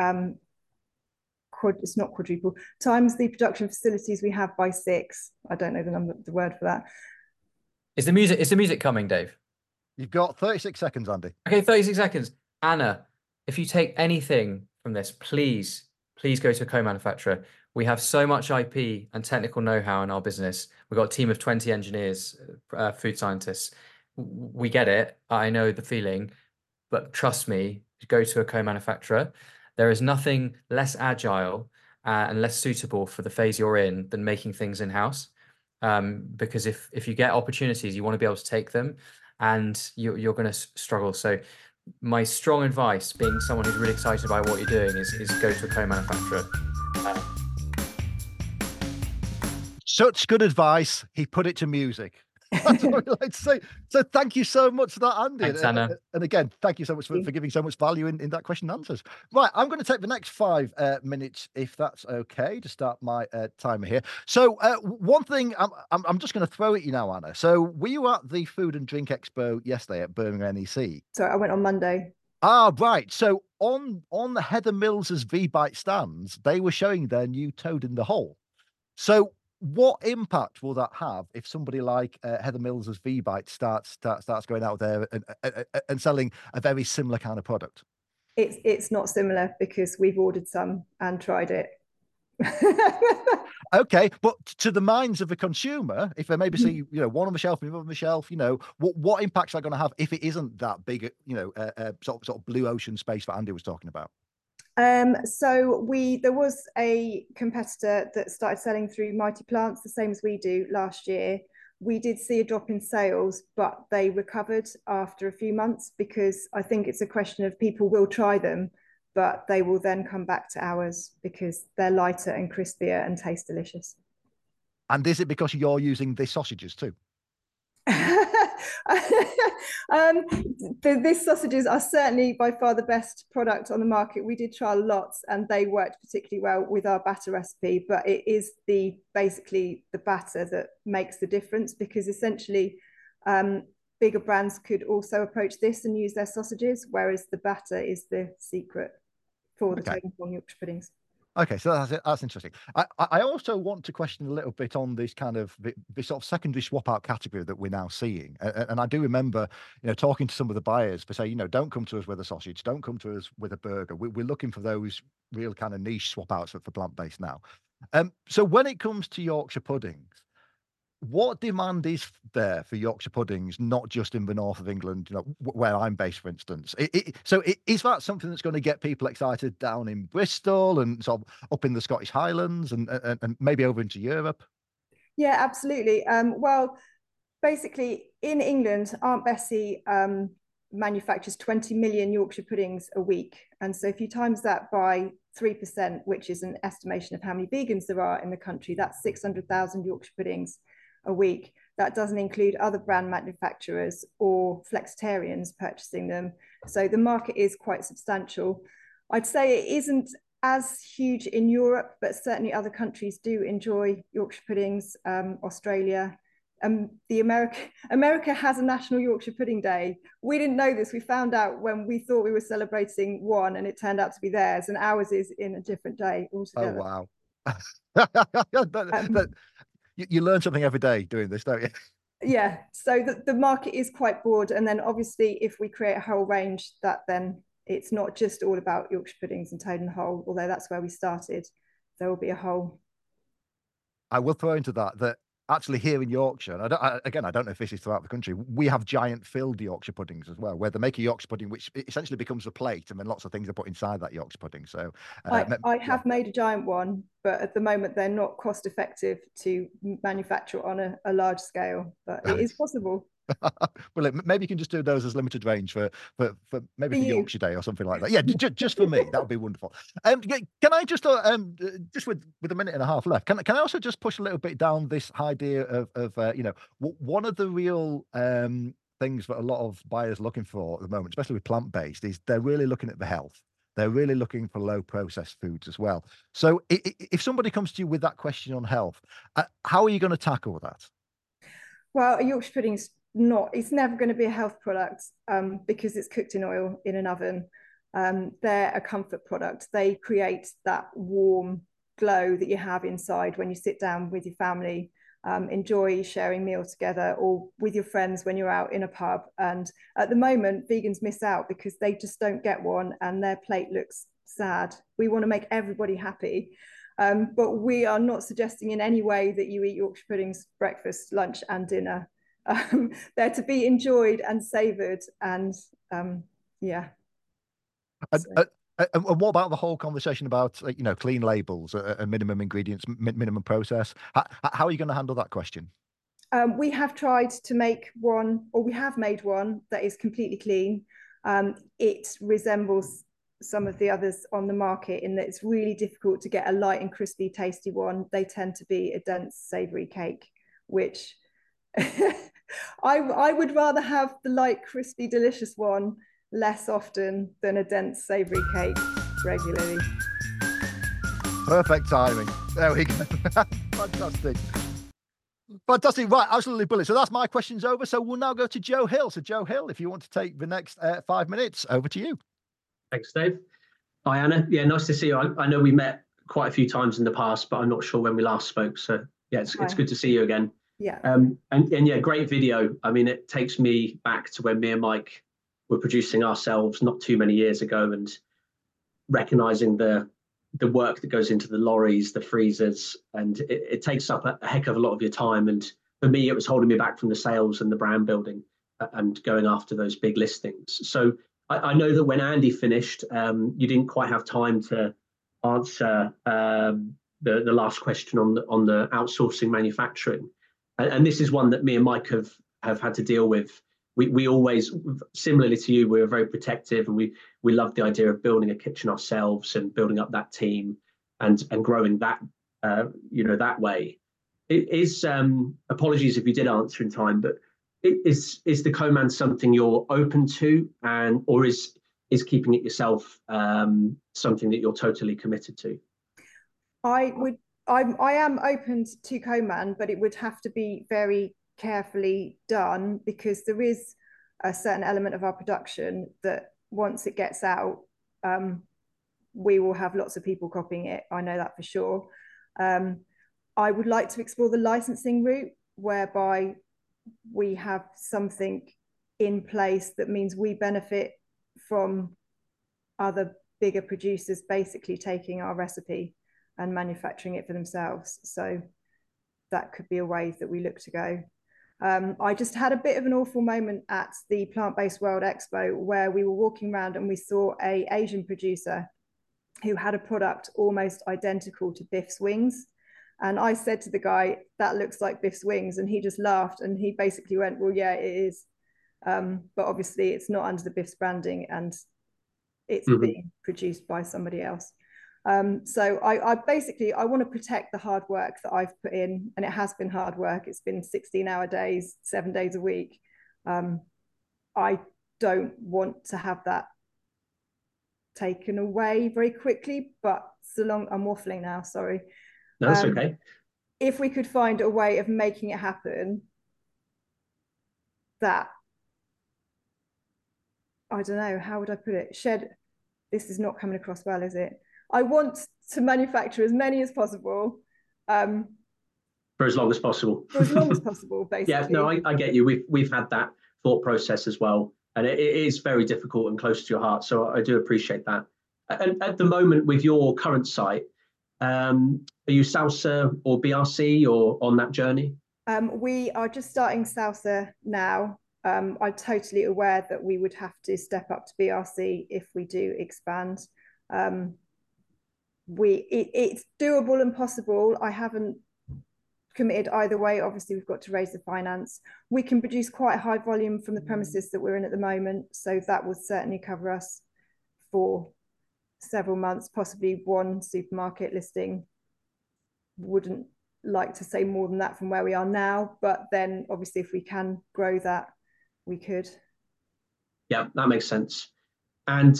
it's not quadruple, times the production facilities we have by 6. I don't know the word for that. Is the music coming, Dave? You've got 36 seconds, Andy. Okay, 36 seconds. Anna, if you take anything from this, please go to a co-manufacturer. We have so much IP and technical know-how in our business. We've got a team of 20 engineers, food scientists. We get it. I know the feeling, but trust me, go to a co-manufacturer. There is nothing less agile and less suitable for the phase you're in than making things in-house. Because if you get opportunities, you want to be able to take them, and you're going to struggle. So my strong advice, being someone who's really excited about what you're doing, is go to a co-manufacturer. Such good advice. He put it to music. That's what I'd like to say. So thank you so much for that, Andy. Thanks, Anna. And again, thank you so much for giving so much value in that question and answers. Right, I'm going to take the next 5 minutes, if that's okay, to start my timer here. So one thing I'm just going to throw at you now, Anna. So were you at the Food and Drink Expo yesterday at Birmingham NEC? So I went on Monday. Ah, right. So on Heather Mills's V-Bite stands, they were showing their new toad in the hole. So what impact will that have if somebody like Heather Mills's V-Bite starts going out there and selling a very similar kind of product? It's not similar, because we've ordered some and tried it. Okay, but to the minds of the consumer, if they maybe see, one on the shelf, another on the shelf, what impact's that going to have if it isn't that big, sort of blue ocean space that Andy was talking about? So there was a competitor that started selling through Mighty Plants, the same as we do, last year. We did see a drop in sales, but they recovered after a few months, because I think it's a question of people will try them, but they will then come back to ours because they're lighter and crispier and taste delicious. And is it because you're using the sausages too? These sausages are certainly by far the best product on the market. We did trial lots and they worked particularly well with our batter recipe, but it is basically the batter that makes the difference, because essentially bigger brands could also approach this and use their sausages, whereas the batter is the secret for the toad and Yorkshire puddings. Okay, so that's interesting. I also want to question a little bit on this kind of this sort of secondary swap out category that we're now seeing. And I do remember, talking to some of the buyers, they say, don't come to us with a sausage, don't come to us with a burger. We're looking for those real kind of niche swap outs for plant-based now. So when it comes to Yorkshire puddings, what demand is there for Yorkshire puddings, not just in the north of England, where I'm based, for instance? Is that something that's going to get people excited down in Bristol and sort of up in the Scottish Highlands and maybe over into Europe? Yeah, absolutely. Well, basically, in England, Aunt Bessie manufactures 20 million Yorkshire puddings a week. And so if you times that by 3%, which is an estimation of how many vegans there are in the country, that's 600,000 Yorkshire puddings a week. That doesn't include other brand manufacturers or flexitarians purchasing them. So the market is quite substantial. I'd say it isn't as huge in Europe, but certainly other countries do enjoy Yorkshire puddings, Australia. America has a National Yorkshire Pudding Day. We didn't know this. We found out when we thought we were celebrating one, and it turned out to be theirs, and ours is in a different day altogether. Oh, wow. You learn something every day doing this, don't you? Yeah, so the market is quite broad. And then obviously if we create a whole range, that then it's not just all about Yorkshire puddings and Toad and Whole, although that's where we started. There will be a whole. I will throw into that actually here in Yorkshire, and I don't know if this is throughout the country, we have giant filled Yorkshire puddings as well, where they make a Yorkshire pudding which essentially becomes a plate, and then lots of things are put inside that Yorkshire pudding. So I have made a giant one, but at the moment they're not cost effective to manufacture on a large scale, but it is possible. Well, maybe you can just do those as limited range for maybe for Yorkshire Day or something like that. Yeah, just for me, that would be wonderful. Can I just with a minute and a half left, can I also just push a little bit down this idea of one of the real things that a lot of buyers are looking for at the moment, especially with plant-based, is they're really looking at the health. They're really looking for low processed foods as well. So if somebody comes to you with that question on health, how are you going to tackle that? Well, a Yorkshire pudding's it's never going to be a health product because it's cooked in oil in an oven. They're a comfort product. They create that warm glow that you have inside when you sit down with your family, enjoy sharing meals together, or with your friends when you're out in a pub. And at the moment, vegans miss out because they just don't get one and their plate looks sad. We want to make everybody happy. But we are not suggesting in any way that you eat Yorkshire puddings breakfast, lunch and dinner. They're to be enjoyed and savoured, and yeah. And what about the whole conversation about clean labels and minimum ingredients, minimum process? How are you going to handle that question? We have tried to make one, or we have made one that is completely clean. It resembles some of the others on the market in that it's really difficult to get a light and crispy, tasty one. They tend to be a dense, savoury cake, which I would rather have the light, crispy, delicious one less often than a dense, savoury cake regularly. Perfect timing. There we go. Fantastic. Fantastic. Right, absolutely brilliant. So that's my questions over. So we'll now go to Joe Hill. So Joe Hill, if you want to take the next 5 minutes, over to you. Thanks, Dave. Hi, Anna. Yeah, nice to see you. I know we met quite a few times in the past, but I'm not sure when we last spoke. So yeah, it's good to see you again. Yeah. And yeah, great video. I mean, it takes me back to when me and Mike were producing ourselves not too many years ago, and recognizing the work that goes into the lorries, the freezers, and it takes up a heck of a lot of your time. And for me, it was holding me back from the sales and the brand building and going after those big listings. So I know that when Andy finished, you didn't quite have time to answer the last question on the outsourcing manufacturing. And this is one that me and Mike have had to deal with. We always, similarly to you, we were very protective, and we loved the idea of building a kitchen ourselves and building up that team and growing that that way. It is apologies if you did answer in time, but is the co-man something you're open to, or is keeping it yourself something that you're totally committed to? I am open to co-man, but it would have to be very carefully done, because there is a certain element of our production that once it gets out, we will have lots of people copying it. I know that for sure. I would like to explore the licensing route, whereby we have something in place that means we benefit from other bigger producers basically taking our recipe and manufacturing it for themselves. So that could be a way that we look to go. I just had a bit of an awful moment at the Plant-Based World Expo where we were walking around and we saw an Asian producer who had a product almost identical to Biff's wings. And I said to the guy, that looks like Biff's wings. And he just laughed and he basically went, well, yeah, it is. But obviously it's not under the Biff's branding and it's being produced by somebody else. So I basically, I want to protect the hard work that I've put in, and it has been hard work. It's been 16-hour days, 7 days a week. I don't want to have that taken away very quickly, but so long, I'm waffling now, sorry. No, that's okay. If we could find a way of making it happen, that, I don't know, how would I put it? This is not coming across well, is it? I want to manufacture as many as possible. For as long as possible. For as long as possible, basically. Yeah, no, I get you. We've had that thought process as well. And it is very difficult and close to your heart. So I do appreciate that. And at the moment with your current site, are you Salsa or BRC or on that journey? We are just starting Salsa now. I'm totally aware that we would have to step up to BRC if we do expand. It's doable and possible. I haven't committed either way. Obviously, we've got to raise the finance. We can produce quite a high volume from the premises that we're in at the moment. So that would certainly cover us for several months, possibly one supermarket listing. Wouldn't like to say more than that from where we are now, but then obviously if we can grow that, we could. Yeah, that makes sense. And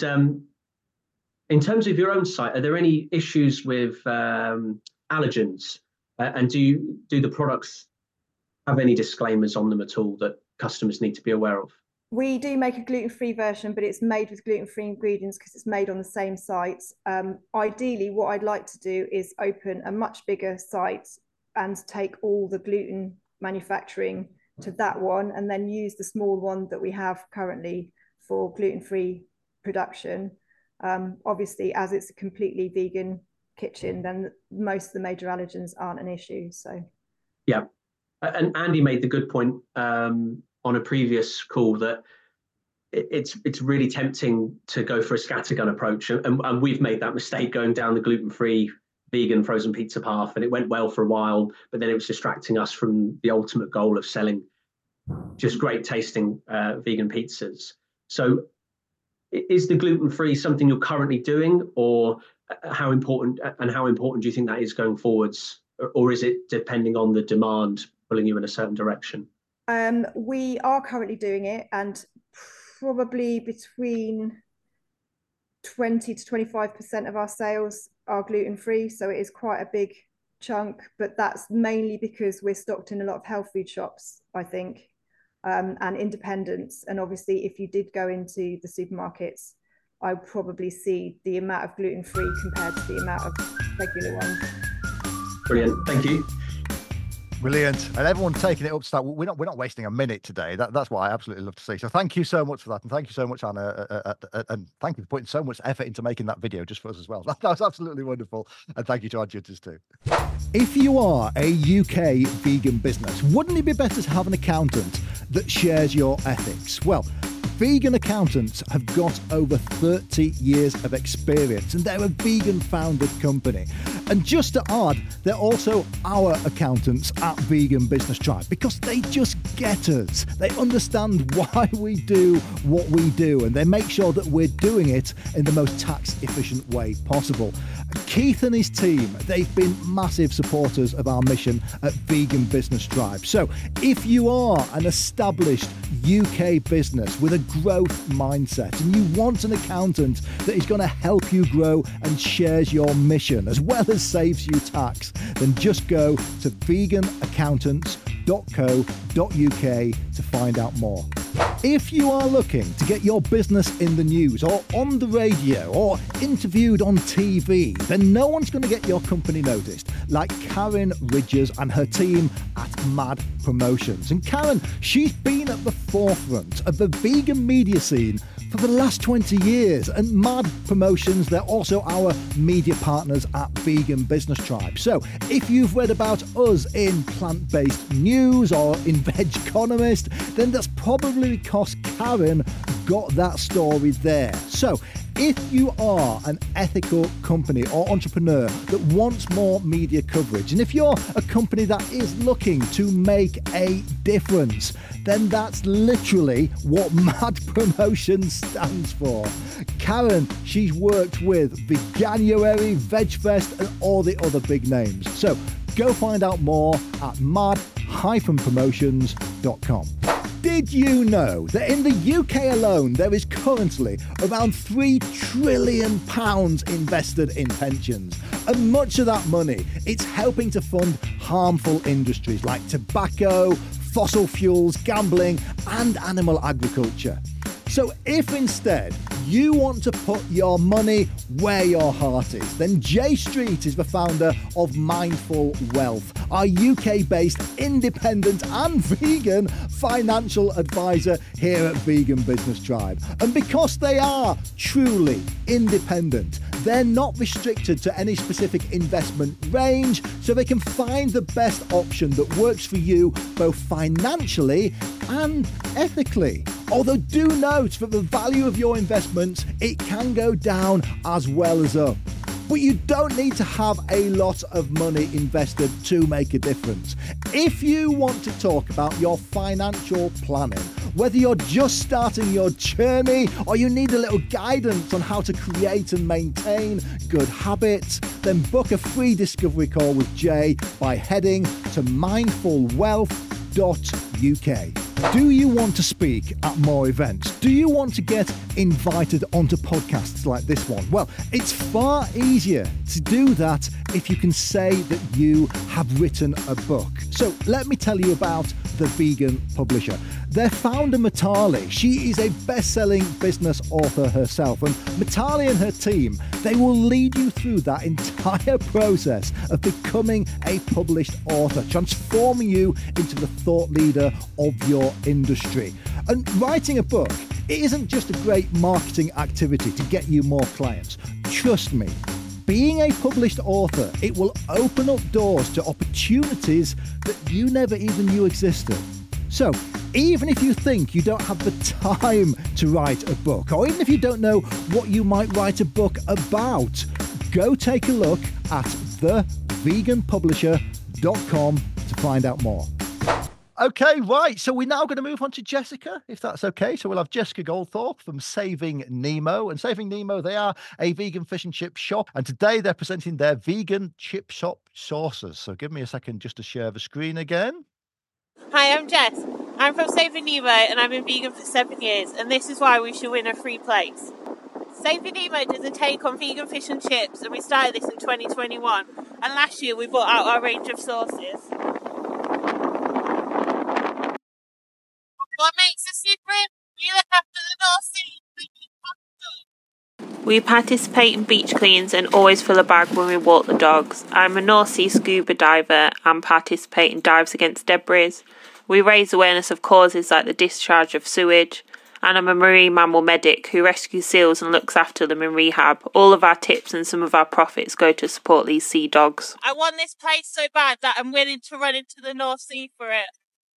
in terms of your own site, are there any issues with allergens? And do the products have any disclaimers on them at all that customers need to be aware of? We do make a gluten-free version, but it's made with gluten-free ingredients because it's made on the same site. Ideally, what I'd like to do is open a much bigger site and take all the gluten manufacturing to that one and then use the small one that we have currently for gluten-free production. Obviously, as it's a completely vegan kitchen, then most of the major allergens aren't an issue. So, yeah. And Andy made the good point on a previous call that it's really tempting to go for a scattergun approach, and we've made that mistake going down the gluten-free vegan frozen pizza path, and it went well for a while, but then it was distracting us from the ultimate goal of selling just great tasting vegan pizzas. So is the gluten-free something you're currently doing, or how important do you think that is going forwards, or is it depending on the demand pulling you in a certain direction? We are currently doing it, and probably between 20 to 25% of our sales are gluten-free, so it is quite a big chunk, but that's mainly because we're stocked in a lot of health food shops, I think, and independents. And obviously, if you did go into the supermarkets, I would probably see the amount of gluten-free compared to the amount of regular ones. Brilliant, thank you. Brilliant. And everyone taking it up to that. We're not wasting a minute today. That's what I absolutely love to see. So thank you so much for that. And thank you so much, Anna. And thank you for putting so much effort into making that video just for us as well. That was absolutely wonderful. And thank you to our judges too. If you are a UK vegan business, wouldn't it be better to have an accountant that shares your ethics? Well, Vegan Accountants have got over 30 years of experience, and they're a vegan founded company. And just to add, they're also our accountants at Vegan Business Tribe, because they just get us. They understand why we do what we do, and they make sure that we're doing it in the most tax efficient way possible. Keith and his team, they've been massive supporters of our mission at Vegan Business Tribe. So if you are an established UK business with a growth mindset and you want an accountant that is going to help you grow and shares your mission as well as saves you tax, then just go to veganaccountants.co.uk to find out more. If you are looking to get your business in the news or on the radio or interviewed on TV, then no one's going to get your company noticed like Karen Ridgers and her team at Mad Promotions. And Karen, she's been at the forefront of the vegan media scene for the last 20 years. And Mad Promotions, they're also our media partners at Vegan Business Tribe. So if you've read about us in Plant-Based News or in Veg Economist, then that's probably because Karen got that story there. So if you are an ethical company or entrepreneur that wants more media coverage, and if you're a company that is looking to make a difference, then that's literally what Mad Promotions stands for. Karen, she's worked with Veganuary, VegFest, and all the other big names. So go find out more at mad-promotions.com. Did you know that in the UK alone, there is currently around £3 trillion invested in pensions? And much of that money, it's helping to fund harmful industries like tobacco, fossil fuels, gambling, and animal agriculture. So if instead you want to put your money where your heart is, then Jay Street is the founder of Mindful Wealth, our UK-based independent and vegan financial advisor here at Vegan Business Tribe. And because they are truly independent, they're not restricted to any specific investment range, so they can find the best option that works for you both financially and ethically. Although do note that the value of your investments, it can go down as well as up. But you don't need to have a lot of money invested to make a difference. If you want to talk about your financial planning, whether you're just starting your journey or you need a little guidance on how to create and maintain good habits, then book a free discovery call with Jay by heading to mindfulwealth.uk. Do you want to speak at more events? Do you want to get invited onto podcasts like this one? Well, it's far easier to do that if you can say that you have written a book. So let me tell you about The Vegan Publisher. Their founder, Mitali, she is a best-selling business author herself, and Mitali and her team, they will lead you through that entire process of becoming a published author, transforming you into the thought leader of your industry. And writing a book, it isn't just a great marketing activity to get you more clients. Trust me, being a published author, it will open up doors to opportunities that you never even knew existed. So, even if you think you don't have the time to write a book, or even if you don't know what you might write a book about, go take a look at theveganpublisher.com to find out more. Okay, right. So we're now going to move on to Jessica, if that's okay. So we'll have Jessica Goldthorpe from Saving Nemo. And Saving Nemo, they are a vegan fish and chip shop. And today they're presenting their vegan chip shop sauces. So give me a second just to share the screen again. Hi, I'm Jess. I'm from Saving Nemo and I've been vegan for 7 years. And this is why we should win a free place. Saving Nemo does a take on vegan fish and chips. And we started this in 2021. And last year we brought out our range of sauces. What makes us different? We look after the North Sea. We participate in beach cleans and always fill a bag when we walk the dogs. I'm a North Sea scuba diver and participate in dives against debris. We raise awareness of causes like the discharge of sewage. And I'm a marine mammal medic who rescues seals and looks after them in rehab. All of our tips and some of our profits go to support these sea dogs. I want this place so bad that I'm willing to run into the North Sea for it.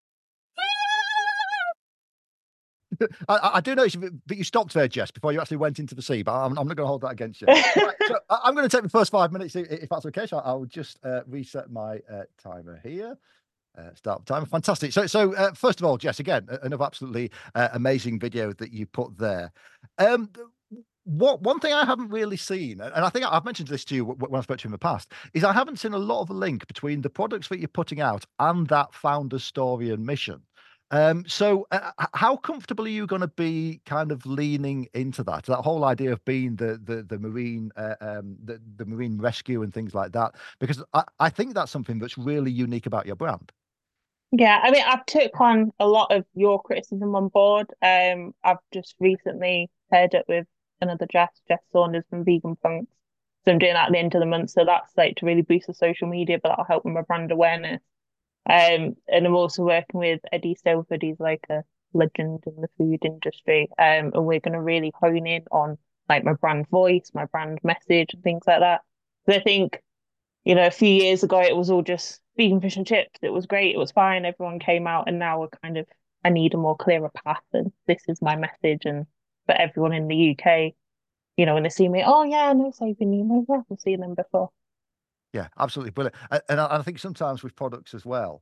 I do notice that you stopped there, Jess, before you actually went into the sea, but I'm not going to hold that against you. Right, so I'm going to take the first 5 minutes, if that's okay. So I'll just reset my timer here. Start timer. Fantastic. So first of all, Jess, again, another absolutely amazing video that you put there. One thing I haven't really seen, and I think I've mentioned this to you when I spoke to you in the past, is I haven't seen a lot of a link between the products that you're putting out and that founder's story and mission. So how comfortable are you going to be kind of leaning into that whole idea of being the marine the marine rescue and things like that? Because I think that's something that's really unique about your brand. Yeah, I mean, I've took on a lot of your criticism on board. I've just recently paired up with another Jess Saunders from Vegan Punks. So I'm doing that at the end of the month. So that's like to really boost the social media, but that'll help with my brand awareness. And I'm also working with Eddie Stilford. He's like a legend in the food industry. And we're going to really hone in on like my brand voice, my brand message, and things like that. But I think, a few years ago, it was all just vegan fish and chips. It was great. It was fine. Everyone came out, and now we're kind of, I need a more clearer path, and this is my message. And for everyone in the UK, when they see me, oh yeah, no saving you, I've seen them before. Yeah, absolutely brilliant. And I think sometimes with products as well,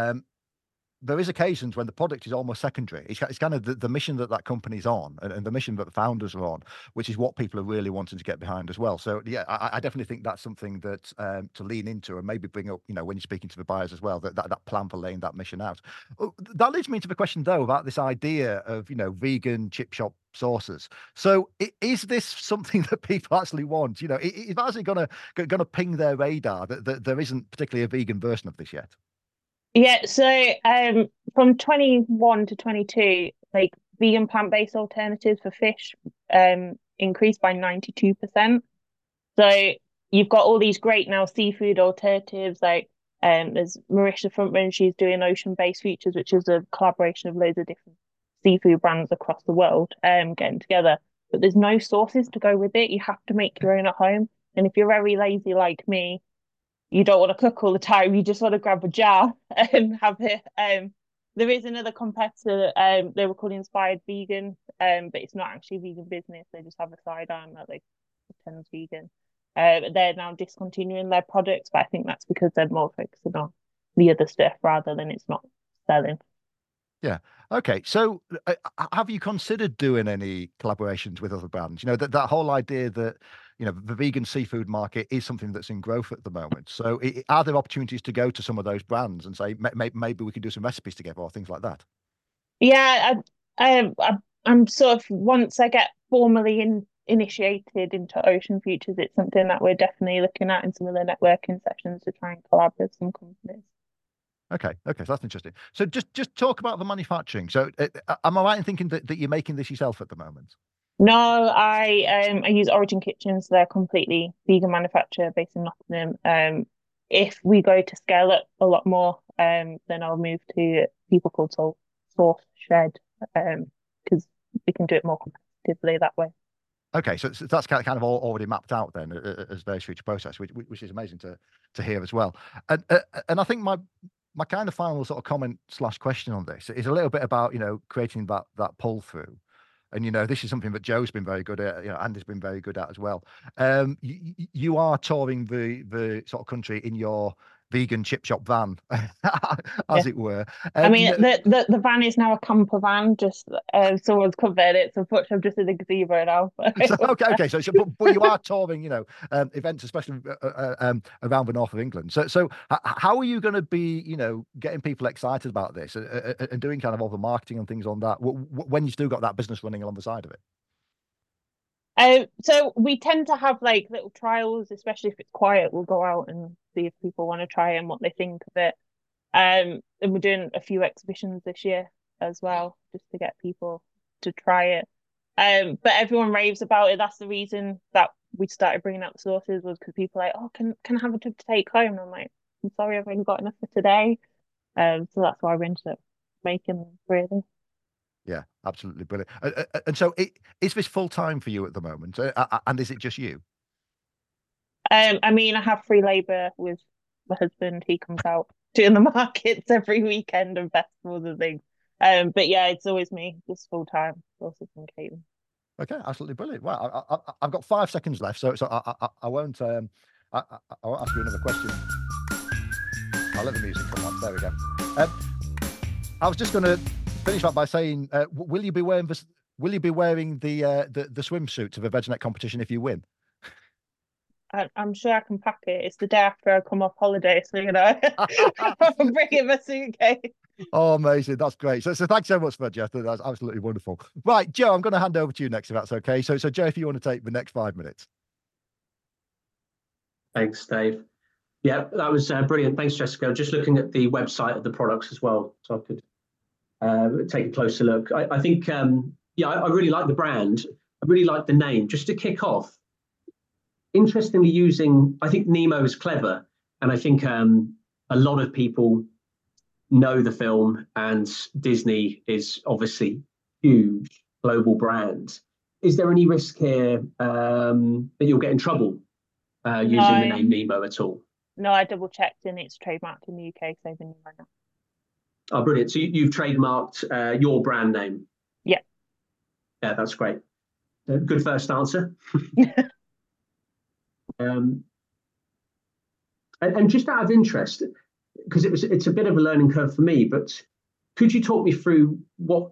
there is occasions when the product is almost secondary. It's kind of the mission that company's on, and the mission that the founders are on, which is what people are really wanting to get behind as well. So yeah, I definitely think that's something that to lean into and maybe bring up, when you're speaking to the buyers as well, that plan for laying that mission out. That leads me into the question though about this idea of vegan chip shop sauces. So is this something that people actually want? Is actually gonna ping their radar that there isn't particularly a vegan version of this yet? Yeah, so from 21 to 22, like vegan plant-based alternatives for fish increased by 92%. So you've got all these great now seafood alternatives, like there's Marisha Frontman, she's doing Ocean Based Futures, which is a collaboration of loads of different seafood brands across the world getting together. But there's no sauces to go with it. You have to make your own at home. And if you're very lazy like me, you don't want to cook all the time. You just want to grab a jar and have it. There is another competitor. They were called Inspired Vegan, but it's not actually a vegan business. They just have a sidearm that like pretends vegan. They're now discontinuing their products, but I think that's because they're more focusing on the other stuff rather than it's not selling. Yeah. Okay. So have you considered doing any collaborations with other brands? That whole idea that, the vegan seafood market is something that's in growth at the moment. So are there opportunities to go to some of those brands and say, maybe we can do some recipes together or things like that? Yeah. I'm sort of, once I get formally initiated into Ocean Futures, it's something that we're definitely looking at in some of the networking sessions to try and collab with some companies. Okay, so that's interesting. So just talk about the manufacturing. So am I right in thinking that you're making this yourself at the moment? No, I use Origin Kitchens. They're completely vegan manufacturer based in Nottingham. If we go to scale up a lot more, then I'll move to people called Source Shed, because we can do it more competitively that way. Okay, so that's kind of all already mapped out then as various future process, which is amazing to hear as well. And I think my kind of final sort of comment / question on this is a little bit about creating that pull through. And this is something that Joe's been very good at. Andy's been very good at as well. You are touring the sort of country in your vegan chip shop van, as it were. I mean, the van is now a camper van. Just someone's covered it, so unfortunately, I'm just in the gazebo now. Okay. So but you are touring, events, especially around the north of England. So how are you going to be, getting people excited about this and doing kind of all the marketing and things on that when you still got that business running along the side of it? So we tend to have like little trials, especially if it's quiet. We'll go out and see if people want to try and what they think of it. And we're doing a few exhibitions this year as well, just to get people to try it. But everyone raves about it. That's the reason that we started bringing out the sauces, was because people are like, oh, can I have a tub to take home? And I'm like, I'm sorry, I've only got enough for today. So that's why I ended up making them, really. Yeah, absolutely brilliant. And so is this full time for you at the moment? And is it just you? I mean, I have free labour with my husband. He comes out doing the markets every weekend and festivals and things. But yeah, it's always me, just full time, also from catering. Okay, absolutely brilliant. Well, I've got 5 seconds left, so I won't I won't ask you another question. I'll let the music come on. There we go. I was just going to finish up by saying, will you be wearing the swimsuit to the VegNet competition if you win? I'm sure I can pack it. It's the day after I come off holiday, so I'm bringing my suitcase. Oh, amazing! That's great. So thanks so much for that, Jeff. That's absolutely wonderful. Right, Joe, I'm going to hand over to you next, if that's okay. So Joe, if you want to take the next 5 minutes. Thanks, Dave. Yeah, that was brilliant. Thanks, Jessica. Just looking at the website of the products as well, so I could take a closer look. I think, I really like the brand. I really like the name. Just to kick off, interestingly I think Nemo is clever. And I think a lot of people know the film, and Disney is obviously huge global brand. Is there any risk here that you'll get in trouble using the name Nemo at all? No, I double checked and it's trademarked in the UK, so the Nemo now. Oh, brilliant. So you've trademarked your brand name? Yeah. Yeah, that's great. Good first answer. And just out of interest, because it's a bit of a learning curve for me, but could you talk me through what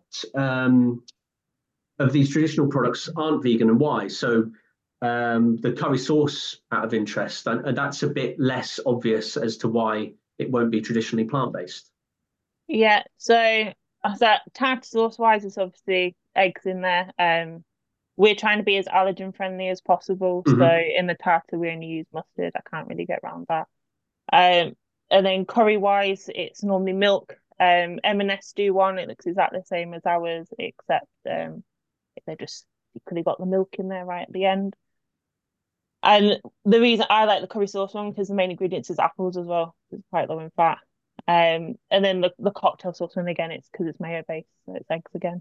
of these traditional products aren't vegan and why? So the curry sauce, out of interest, and that's a bit less obvious as to why it won't be traditionally plant-based. Yeah, so that tartar sauce wise, it's obviously eggs in there. We're trying to be as allergen friendly as possible. Mm-hmm. So in the tartar, we only use mustard. I can't really get around that. And then curry wise, it's normally milk. M&S do one. It looks exactly the same as ours, except they just secretly got the milk in there right at the end. And the reason I like the curry sauce one, because the main ingredients is apples as well. It's quite low in fat. And then the cocktail sauce one, again, it's because it's mayo based, so it's eggs again.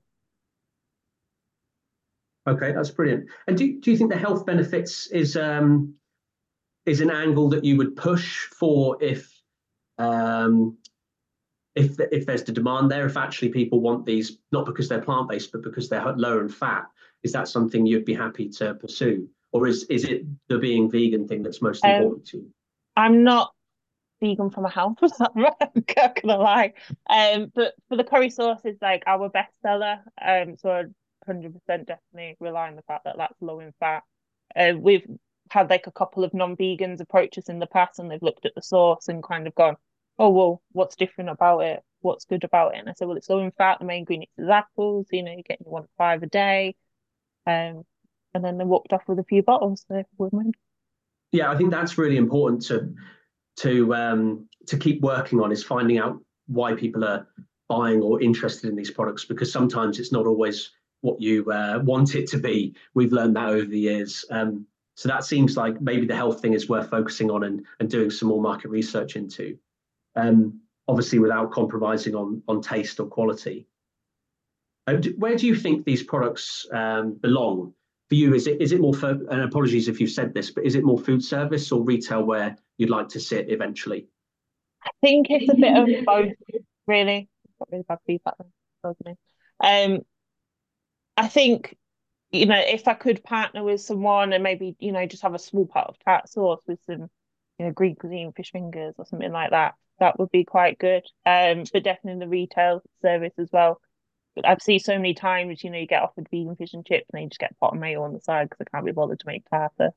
Okay, that's brilliant. And do you think the health benefits is an angle that you would push for if there's the demand there, if actually people want these, not because they're plant-based, but because they're lower in fat? Is that something you'd be happy to pursue? Or is it the being vegan thing that's most important to you? I'm not vegan from a health perspective, I'm not gonna lie. But for the curry sauce, it's like our best seller. So I'd 100% definitely rely on the fact that that's low in fat. We've had like a couple of non-vegans approach us in the past, and they've looked at the sauce and kind of gone, oh, well, what's different about it? What's good about it? And I said, well, it's low in fat. The main ingredient is apples. You know, you're getting 1 to 5 a day. And then they walked off with a few bottles. So win-win. Yeah, I think that's really important to keep working on, is finding out why people are buying or interested in these products, because sometimes it's not always what you want it to be. We've learned that over the years. So that seems like maybe the health thing is worth focusing on and doing some more market research into, obviously without compromising on taste or quality. Where do you think these products belong for you? Is it more for, and apologies if you've said this, but is it more food service or retail where you'd like to sit eventually? I think it's a bit of both, really. Got really bad feedback then. I think, you know, if I could partner with someone and maybe, you know, just have a small part of tartar sauce with some, you know, Greek cuisine, fish fingers or something like that, that would be quite good. But definitely the retail service as well. I've seen so many times, you know, you get offered vegan fish and chips and you just get a pot of mayo on the side because I can't be bothered to make tartar.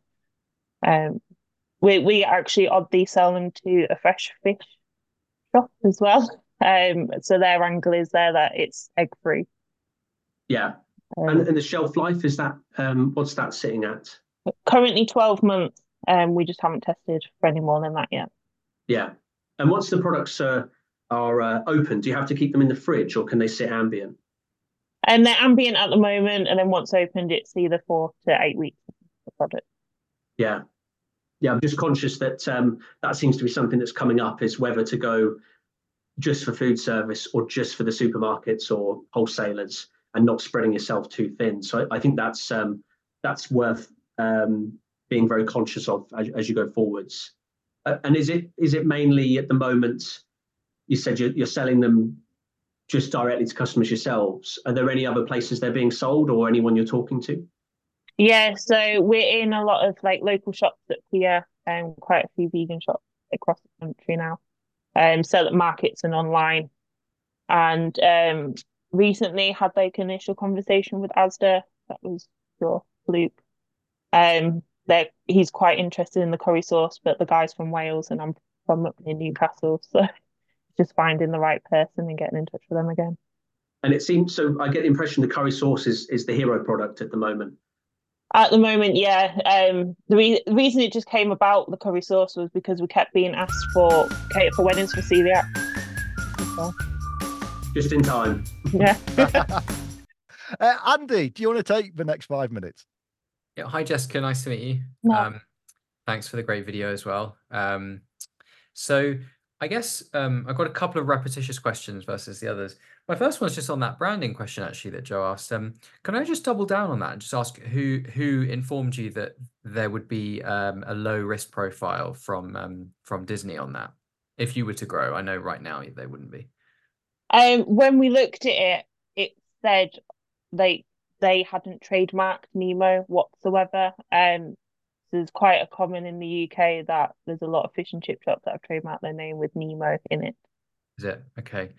We actually oddly sell them to a fresh fish shop as well. So their angle is there that it's egg free. Yeah. And the shelf life, is that what's that sitting at? Currently 12 months. We just haven't tested for any more than that yet. Yeah. And once the products are open, do you have to keep them in the fridge or can they sit ambient? And they're ambient at the moment, and then once opened, it's either 4 to 8 weeks for product. Yeah. Yeah, I'm just conscious that that seems to be something that's coming up, is whether to go just for food service or just for the supermarkets or wholesalers and not spreading yourself too thin. So I think that's worth being very conscious of as you go forwards. And is it mainly at the moment, you said you're selling them just directly to customers yourselves? Are there any other places they're being sold or anyone you're talking to? Yeah, so we're in a lot of like local shops up here and quite a few vegan shops across the country now. Sell at markets and online. And recently had like an initial conversation with Asda. That was your Luke. He's quite interested in the curry sauce, but the guy's from Wales and I'm from up near Newcastle, so just finding the right person and getting in touch with them again. And it seems, so I get the impression the curry sauce is the hero product at the moment. At the moment, yeah. The reason it just came about, the curry sauce, was because we kept being asked for cater for weddings for celiac. So. Just in time. Yeah. Andy, do you want to take the next 5 minutes? Yeah. Hi, Jessica. Nice to meet you. No. Thanks for the great video as well. So I guess I've got a couple of repetitious questions versus the others. My first one's just on that branding question actually that Joe asked. Can I just double down on that and just ask who informed you that there would be a low risk profile from Disney on that if you were to grow? I know right now they wouldn't be. When we looked at it, it said they hadn't trademarked Nemo whatsoever. There's quite a common in the UK that there's a lot of fish and chip shops that have trademarked their name with Nemo in it. Is it? Okay.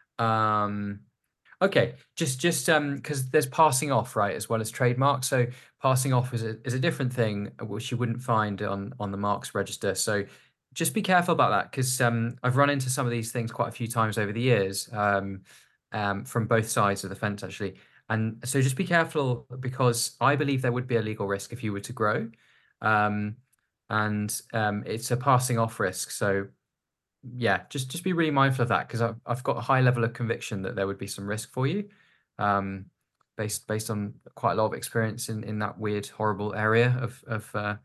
Okay, just because there's passing off, right, as well as trademark. So passing off is a different thing which you wouldn't find on the marks register. So just be careful about that, because I've run into some of these things quite a few times over the years, from both sides of the fence actually. And so just be careful, because I believe there would be a legal risk if you were to grow. It's a passing off risk. So yeah, just be really mindful of that, because I've got a high level of conviction that there would be some risk for you, based on quite a lot of experience in that weird, horrible area of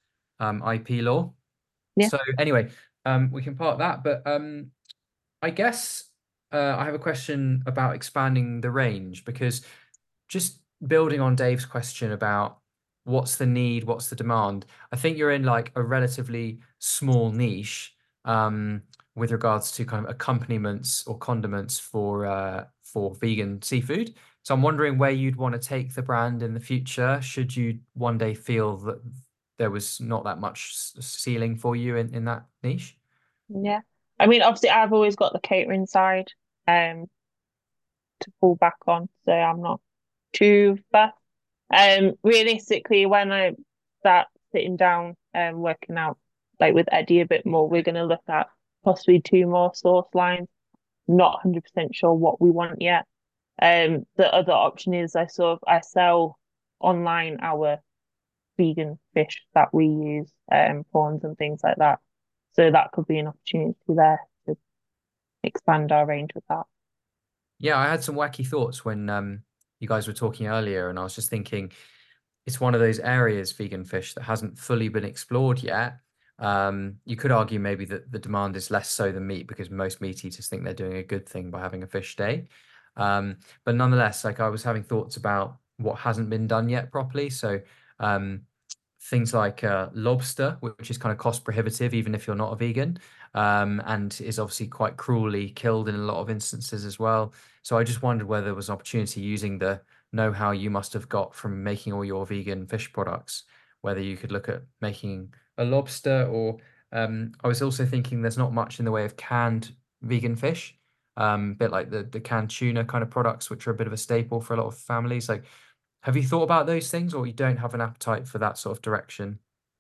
IP law. Yeah. So anyway, we can park that, but I guess I have a question about expanding the range, because just building on Dave's question about what's the need, what's the demand, I think you're in like a relatively small niche with regards to kind of accompaniments or condiments for vegan seafood. So I'm wondering where you'd want to take the brand in the future, should you one day feel that there was not that much ceiling for you in that niche. Yeah, I mean, obviously I've always got the catering side to fall back on, so I'm not too fast. Realistically, when I start sitting down and working out like with Eddie a bit more, we're going to look at possibly 2 more sauce lines. Not 100% sure what we want yet. The other option is I sell online our vegan fish that we use, prawns and things like that. So that could be an opportunity there to expand our range with that. Yeah, I had some wacky thoughts when you guys were talking earlier, and I was just thinking it's one of those areas, vegan fish, that hasn't fully been explored yet. You could argue maybe that the demand is less so than meat, because most meat eaters think they're doing a good thing by having a fish day. But nonetheless, like, I was having thoughts about what hasn't been done yet properly. So things like lobster, which is kind of cost prohibitive, even if you're not a vegan, and is obviously quite cruelly killed in a lot of instances as well. So I just wondered whether there was an opportunity, using the know-how you must have got from making all your vegan fish products, whether you could look at making a lobster, or I was also thinking there's not much in the way of canned vegan fish, bit like the canned tuna kind of products, which are a bit of a staple for a lot of families. Like, have you thought about those things, or you don't have an appetite for that sort of direction?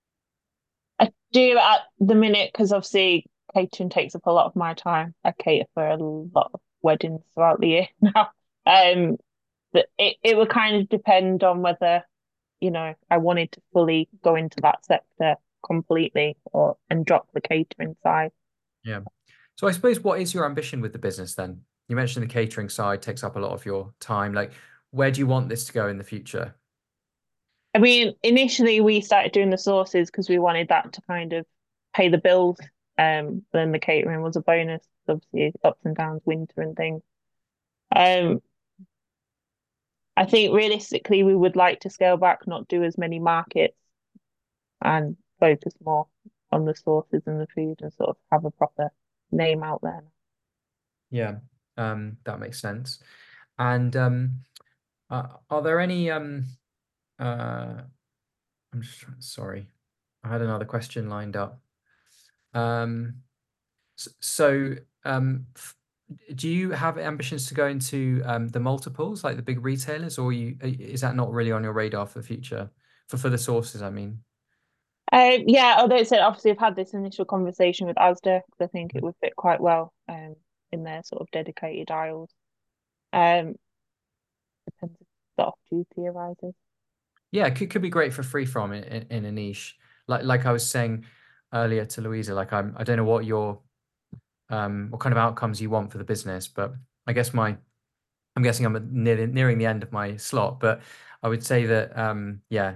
I do at the minute, because obviously catering takes up a lot of my time. I cater for a lot of weddings throughout the year now. But it would kind of depend on whether, I wanted to fully go into that sector completely and drop the catering side. Yeah. So I suppose, what is your ambition with the business then? You mentioned the catering side takes up a lot of your time. Like, where do you want this to go in the future? I mean, initially we started doing the sauces because we wanted that to kind of pay the bills. Then the catering was a bonus, obviously ups and downs, winter and things. I think realistically we would like to scale back, not do as many markets, and focus more on the sauces and the food, and sort of have a proper name out there. Yeah, that makes sense. And are there any I'm just sorry, I had another question lined up. Do you have ambitions to go into the multiples, like the big retailers, or is that not really on your radar for the future, for the sauces, I mean? Yeah, although it said, obviously I've had this initial conversation with Asda, because I think it would fit quite well in their sort of dedicated aisles. Depends if the opportunity arises. Yeah, it could be great for Freeform in a niche. Like I was saying earlier to Louisa, like I don't know what your what kind of outcomes you want for the business, but I guess I'm guessing I'm nearing the end of my slot, but I would say that yeah,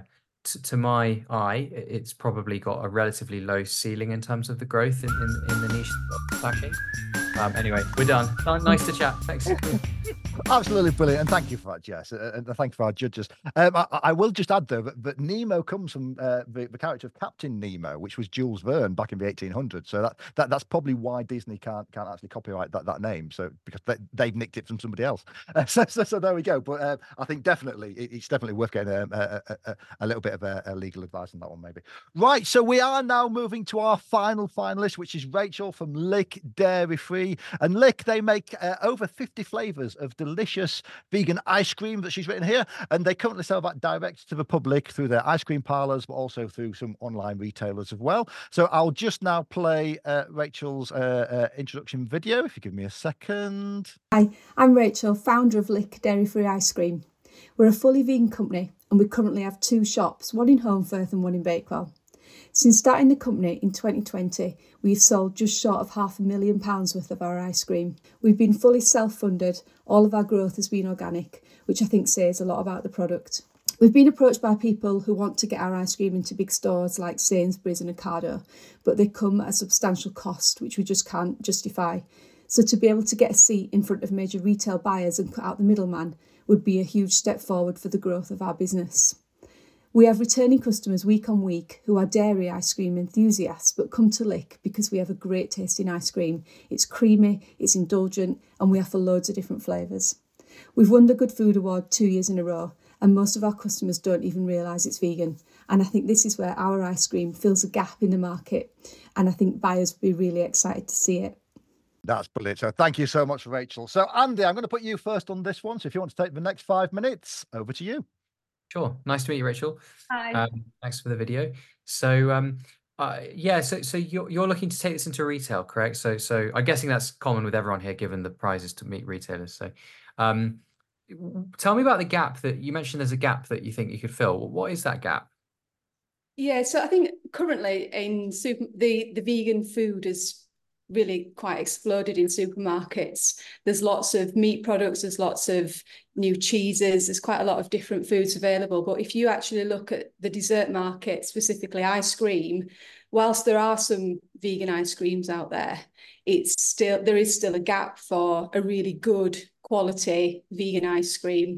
to my eye, it's probably got a relatively low ceiling in terms of the growth in the niche snacking. Anyway, we're done. Nice to chat. Thanks. Absolutely brilliant, and thank you for that, Jess, and thank you for our judges. I will just add though that Nemo comes from the character of Captain Nemo, which was Jules Verne back in the 1800s. So that's probably why Disney can't actually copyright that name. So because they've nicked it from somebody else. So there we go. But I think definitely it's definitely worth getting a little bit of a legal advice on that one, maybe. Right. So we are now moving to our final finalist, which is Rachel from Lick Dairy Free, and Lick, they make over 50 flavors of delicious vegan ice cream that she's written here, and they currently sell that direct to the public through their ice cream parlors, but also through some online retailers as well. So I'll just now play Rachel's introduction video, if you give me a second. Hi, I'm Rachel, founder of Lick Dairy Free Ice Cream. We're a fully vegan company, and we currently have 2 shops, one in Holmfirth and one in Bakewell. Since starting the company in 2020, we've sold just short of £500,000 worth of our ice cream. We've been fully self-funded. All of our growth has been organic, which I think says a lot about the product. We've been approached by people who want to get our ice cream into big stores like Sainsbury's and Ocado, but they come at a substantial cost, which we just can't justify. So to be able to get a seat in front of major retail buyers and cut out the middleman would be a huge step forward for the growth of our business. We have returning customers week on week who are dairy ice cream enthusiasts but come to Lick because we have a great tasting ice cream. It's creamy, it's indulgent, and we offer loads of different flavours. We've won the Good Food Award 2 years in a row, and most of our customers don't even realise it's vegan. And I think this is where our ice cream fills a gap in the market, and I think buyers will be really excited to see it. That's brilliant. So thank you so much, Rachel. So Andy, I'm going to put you first on this one. So if you want to take the next 5 minutes, over to you. Sure. Nice to meet you, Rachel. Hi. Thanks for the video. So, yeah, so you're looking to take this into retail, correct? So I'm guessing that's common with everyone here, given the prizes to meet retailers. So, tell me about the gap that you mentioned. There's a gap that you think you could fill. What is that gap? Yeah, so I think currently in the vegan food is really quite exploded in supermarkets. There's lots of meat products, there's lots of new cheeses, there's quite a lot of different foods available. But if you actually look at the dessert market, specifically ice cream, whilst there are some vegan ice creams out there, there is still a gap for a really good quality vegan ice cream.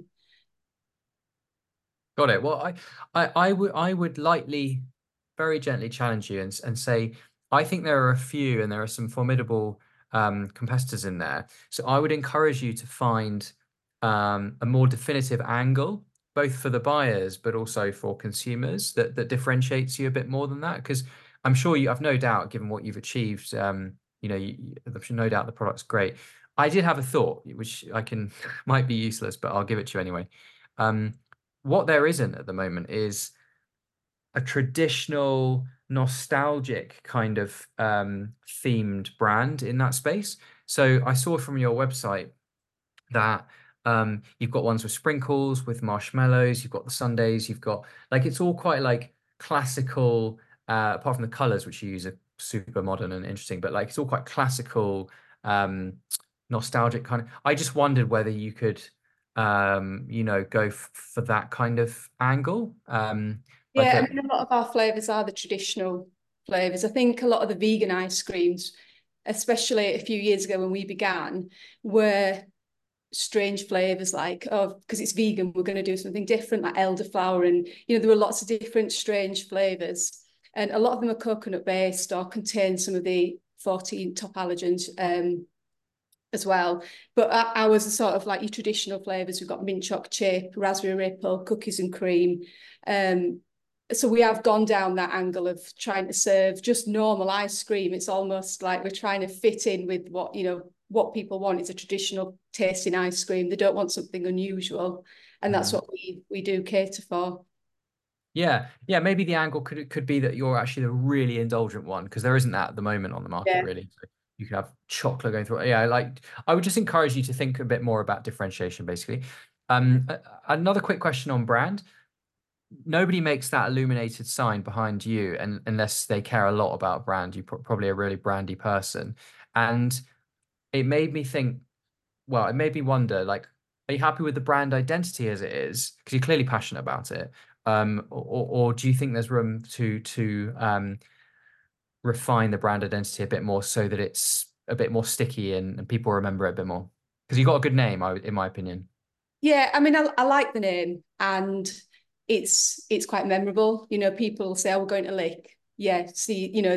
Got it. Well, I would lightly, very gently challenge you and say, I think there are a few, and there are some formidable competitors in there. So I would encourage you to find a more definitive angle, both for the buyers, but also for consumers, that differentiates you a bit more than that. Because I'm sure I've no doubt, given what you've achieved, I've no doubt the product's great. I did have a thought, which might be useless, but I'll give it to you anyway. What there isn't at the moment is a traditional, nostalgic kind of themed brand in that space. So I saw from your website that you've got ones with sprinkles, with marshmallows, you've got the sundaes, you've got it's all quite like classical, apart from the colors, which you use are super modern and interesting, but it's all quite classical, nostalgic kind of. I just wondered whether you could go for that kind of angle. Yeah, I mean, a lot of our flavours are the traditional flavours. I think a lot of the vegan ice creams, especially a few years ago when we began, were strange flavours because it's vegan, we're going to do something different, like elderflower, and there were lots of different strange flavours. And a lot of them are coconut based or contain some of the 14 top allergens as well. But ours are sort of like your traditional flavours. We've got mint choc chip, raspberry ripple, cookies and cream. So we have gone down that angle of trying to serve just normal ice cream. It's almost like we're trying to fit in with what people want. It's a traditional tasting ice cream. They don't want something unusual, and that's what we do cater for. Yeah, maybe the angle could be that you're actually the really indulgent one, because there isn't that at the moment on the market, really. So you could have chocolate going through it. Yeah, I would just encourage you to think a bit more about differentiation, basically. Another quick question on brand. Nobody makes that illuminated sign behind you unless they care a lot about brand. You're probably a really brandy person. And it made me think, well, it made me wonder, are you happy with the brand identity as it is? Because you're clearly passionate about it. or do you think there's room to refine the brand identity a bit more so that it's a bit more sticky and people remember it a bit more? Because you've got a good name, in my opinion. Yeah, I mean, I like the name, and it's quite memorable. You know, people say, "Oh, we're going to Lick." Yeah, see, you know,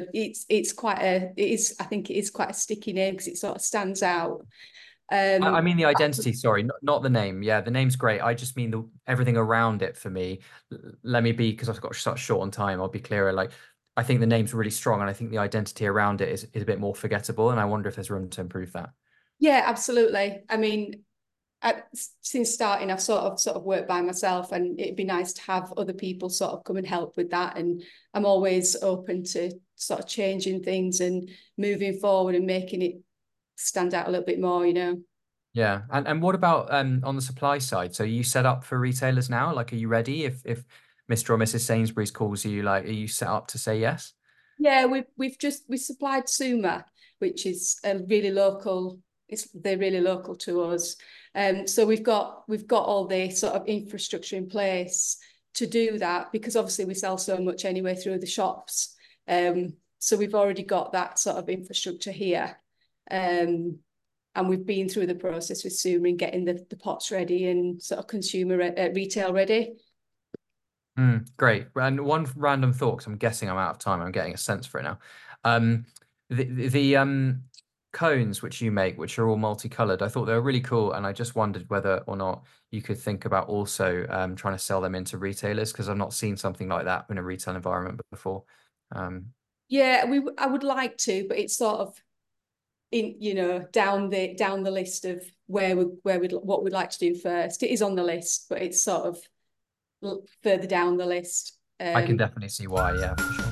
I think it is quite a sticky name because it sort of stands out. I mean the identity, sorry, not the name. Yeah, the name's great. I just mean everything around it for me. Let me be, because I've got such short on time, I'll be clearer. Like, I think the name's really strong, and I think the identity around it is a bit more forgettable, and I wonder if there's room to improve that. Yeah, absolutely. I mean, since starting, I've sort of worked by myself, and it'd be nice to have other people sort of come and help with that. And I'm always open to sort of changing things and moving forward and making it stand out a little bit more, you know. Yeah, and what about on the supply side? So are you set up for retailers now? Like, are you ready if Mr. or Mrs. Sainsbury's calls you? Like, are you set up to say yes? Yeah, we supplied Suma, which is a really local. They're really local to us. So we've got all the sort of infrastructure in place to do that, because obviously we sell so much anyway through the shops. So we've already got that sort of infrastructure here. And we've been through the process with Suma and getting the pots ready and sort of consumer retail ready. Great. And one random thought, because I'm guessing I'm out of time. I'm getting a sense for it now. The cones which you make, which are all multicolored, I thought they were really cool, and I just wondered whether or not you could think about also trying to sell them into retailers, because I've not seen something like that in a retail environment before. Yeah, I would like to, but it's sort of down the list of what we'd like to do first. It is on the list, but it's sort of further down the list. I can definitely see why. Yeah, for sure.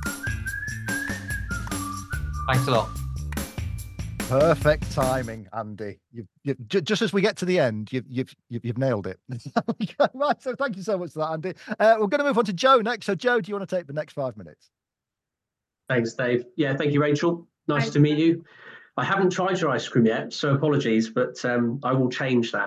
Thanks a lot. Perfect timing, Andy. You've just as we get to the end, you've nailed it. Right, so thank you so much for that, Andy. We're going to move on to Joe next. So, Joe, do you want to take the next 5 minutes? Thanks, Dave. Yeah, thank you, Rachel. Nice to meet you. I haven't tried your ice cream yet, so apologies, but I will change that.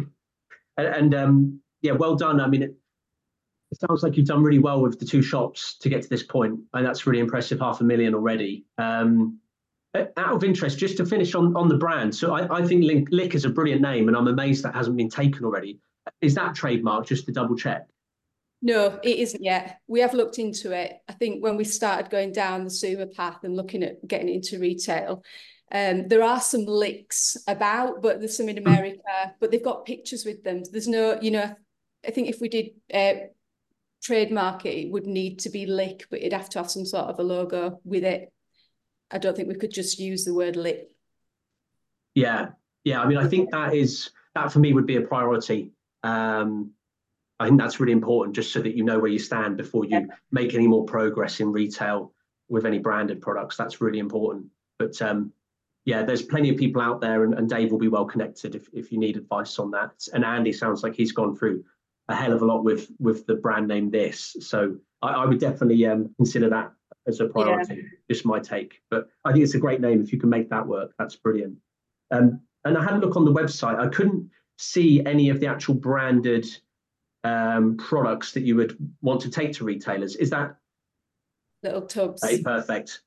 Yeah, well done. I mean, it sounds like you've done really well with the 2 shops to get to this point, and that's really impressive. 500,000 already. Out of interest, just to finish on the brand, so I think Lick is a brilliant name, and I'm amazed that hasn't been taken already. Is that trademark, just to double check? No, it isn't yet. We have looked into it. I think when we started going down the Suma path and looking at getting into retail, there are some Licks about, but there's some in America, but they've got pictures with them. There's no, I think if we did trademark it, it would need to be Lick, but it'd have to have some sort of a logo with it. I don't think we could just use the word Lick. Yeah. I mean, I think that for me would be a priority. I think that's really important, just so that you know where you stand before you make any more progress in retail with any branded products. That's really important. But yeah, there's plenty of people out there, and Dave will be well connected if you need advice on that. And Andy sounds like he's gone through a hell of a lot with the brand name This. So I would definitely consider that as a priority. Just my take. But I think it's a great name. If you can make that work, that's brilliant. And I had a look on the website. I couldn't see any of the actual branded products that you would want to take to retailers. Is that little tubs? Right, perfect.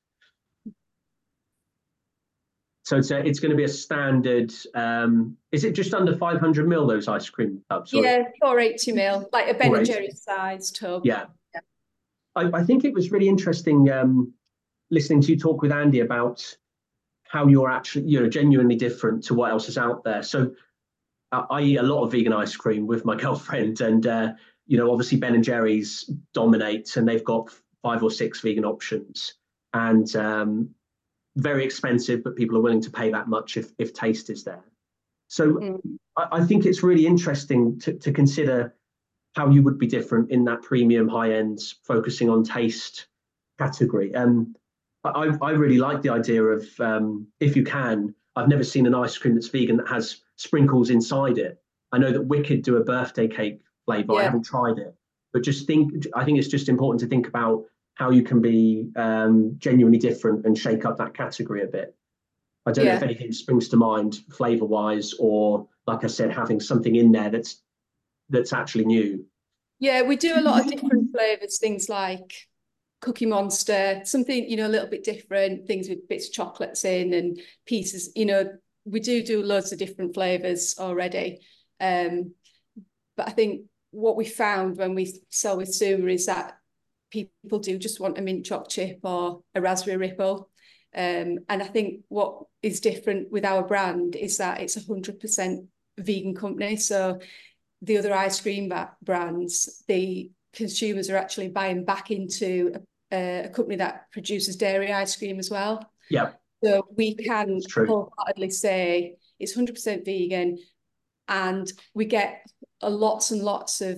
So it's going to be a standard. Is it just under 500 ml, those ice cream tubs? Yeah, 480 ml, like a Ben and Jerry's size tub. Yeah. I think it was really interesting listening to you talk with Andy about how you're actually, genuinely different to what else is out there. So I eat a lot of vegan ice cream with my girlfriend, and obviously Ben and Jerry's dominate, and they've got 5 or 6 vegan options, and very expensive, but people are willing to pay that much if taste is there. So I think it's really interesting to consider how you would be different in that premium high end, focusing on taste category. I really like the idea of, if you can, I've never seen an ice cream that's vegan that has sprinkles inside it. I know that Wicked do a birthday cake flavour. Yeah. I haven't tried it, but I think it's just important to think about how you can be genuinely different and shake up that category a bit. I don't know if anything springs to mind flavour wise, or like I said, having something in there that's actually new. Yeah, we do a lot of different flavors, things like Cookie Monster, something, a little bit different, things with bits of chocolates in and pieces, we do loads of different flavors already. But I think what we found when we sell with Suma is that people do just want a mint choc chip or a raspberry ripple. And I think what is different with our brand is that it's 100% vegan company. So the other ice cream brands, the consumers are actually buying back into a company that produces dairy ice cream as well. Yeah. So we can wholeheartedly say it's 100% vegan, and we get lots and lots of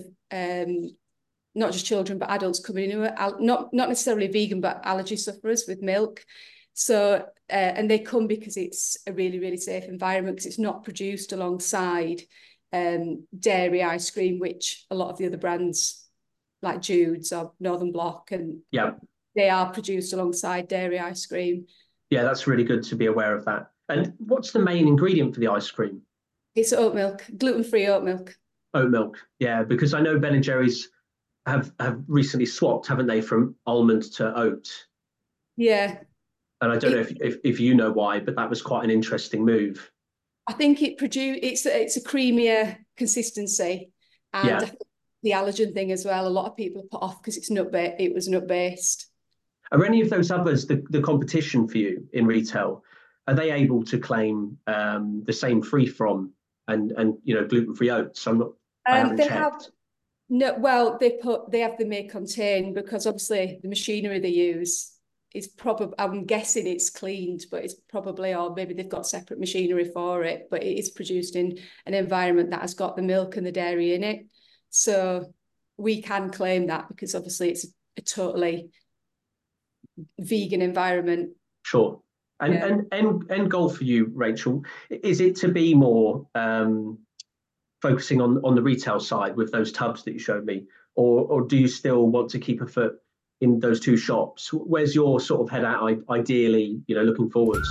not just children but adults coming in who are not necessarily vegan but allergy sufferers with milk. So and they come because it's a really, really safe environment, because it's not produced alongside dairy ice cream, which a lot of the other brands like Jude's or Northern Block, and they are produced alongside dairy ice cream. Yeah, that's really good to be aware of that. And what's the main ingredient for the ice cream? It's oat milk, gluten-free oat milk. Oat milk, yeah, because I know Ben & Jerry's have recently swapped, haven't they, from almond to oat? Yeah. And I don't know if you know why, but that was quite an interesting move. I think it's a creamier consistency, and I think the allergen thing as well. A lot of people are put off because it was nut based. Are any of those others the competition for you in retail? Are they able to claim the same free from and gluten-free oats? I haven't checked. They have the may contain, because obviously the machinery they use is probably, I'm guessing it's cleaned, but it's probably, or maybe they've got separate machinery for it, but it is produced in an environment that has got the milk and the dairy in it. So we can claim that because obviously it's a totally vegan environment. Sure. And end goal for you, Rachel, is it to be more focusing on the retail side with those tubs that you showed me, or do you still want to keep a foot in those two shops? Where's your sort of head at, ideally, looking forwards?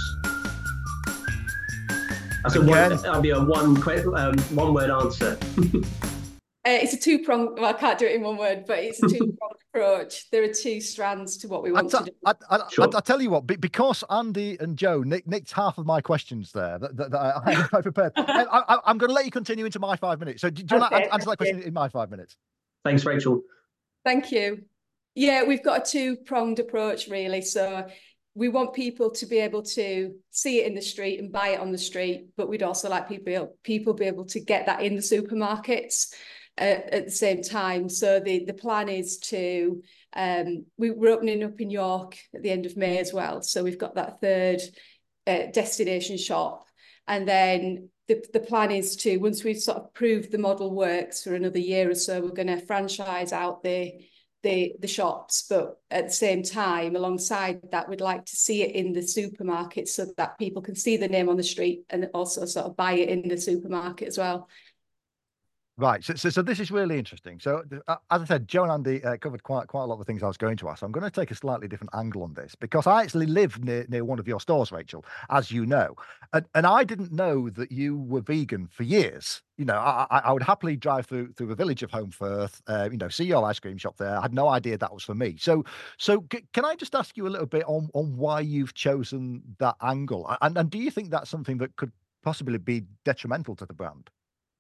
That'll be a one-word answer. It's a two-pronged, well, I can't do it in one word, but it's a two-pronged approach. There are two strands to what we want to do. I'll tell you what, because Andy and Joe nicked half of my questions there that I prepared. I'm going to let you continue into my 5 minutes. So do you want to answer that question in my 5 minutes? Thanks, Rachel. Thank you. Yeah, we've got a two-pronged approach, really. So we want people to be able to see it in the street and buy it on the street, but we'd also like people be able to get that in the supermarkets at the same time. So the plan is to, we're opening up in York at the end of May as well. So we've got that third destination shop. And then the plan is to, once we've sort of proved the model works for another year or so, we're going to franchise out the shops, but at the same time, alongside that, we'd like to see it in the supermarket so that people can see the name on the street and also sort of buy it in the supermarket as well. Right. So this is really interesting. So as I said, Joe and Andy covered quite a lot of the things I was going to ask. I'm going to take a slightly different angle on this, because I actually live near one of your stores, Rachel, as you know, and I didn't know that you were vegan for years. I would happily drive through the village of Holmfirth, see your ice cream shop there. I had no idea that was for me. So can I just ask you a little bit on why you've chosen that angle, and do you think that's something that could possibly be detrimental to the brand?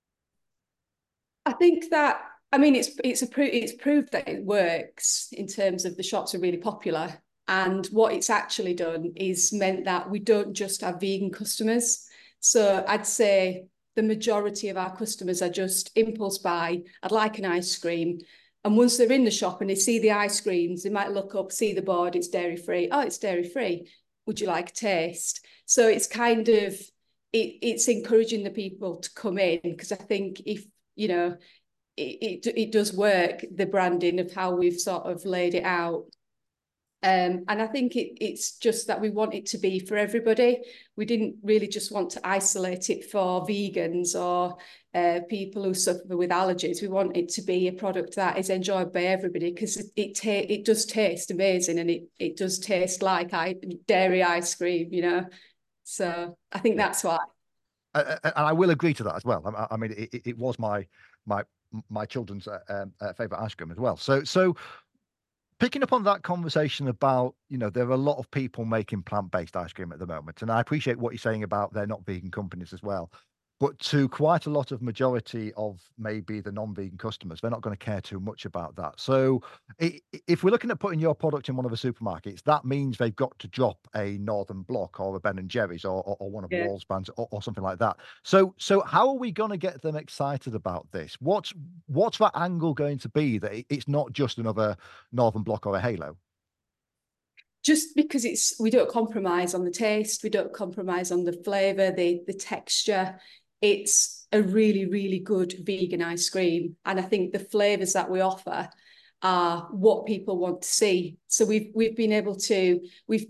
I think that, it's proved that it works in terms of the shops are really popular. And what it's actually done is meant that we don't just have vegan customers. So I'd say the majority of our customers are just impulse buy. I'd like an ice cream. And once they're in the shop and they see the ice creams, they might look up, see the board, it's dairy free. Oh, it's dairy free. Would you like a taste? So it's kind of, it's encouraging the people to come in, because I think if, it does work, the branding of how we've sort of laid it out. And I think it's just that we want it to be for everybody. We didn't really just want to isolate it for vegans or people who suffer with allergies. We want it to be a product that is enjoyed by everybody, because it does taste amazing, and it does taste like dairy ice cream, So I think that's why. And I will agree to that as well. It was my my children's favorite ice cream as well. So picking up on that conversation about, there are a lot of people making plant-based ice cream at the moment, and I appreciate what you're saying about they're not vegan companies as well. But to quite a lot of majority of maybe the non-vegan customers, they're not going to care too much about that. So if we're looking at putting your product in one of the supermarkets, that means they've got to drop a Northern Block or a Ben and Jerry's or one of Wall's brands or something like that. So how are we going to get them excited about this? What's that angle going to be that it's not just another Northern Block or a Halo? Just because we don't compromise on the taste, we don't compromise on the flavour, the texture. It's a really, really good vegan ice cream. And I think the flavours that we offer are what people want to see. So we've been able to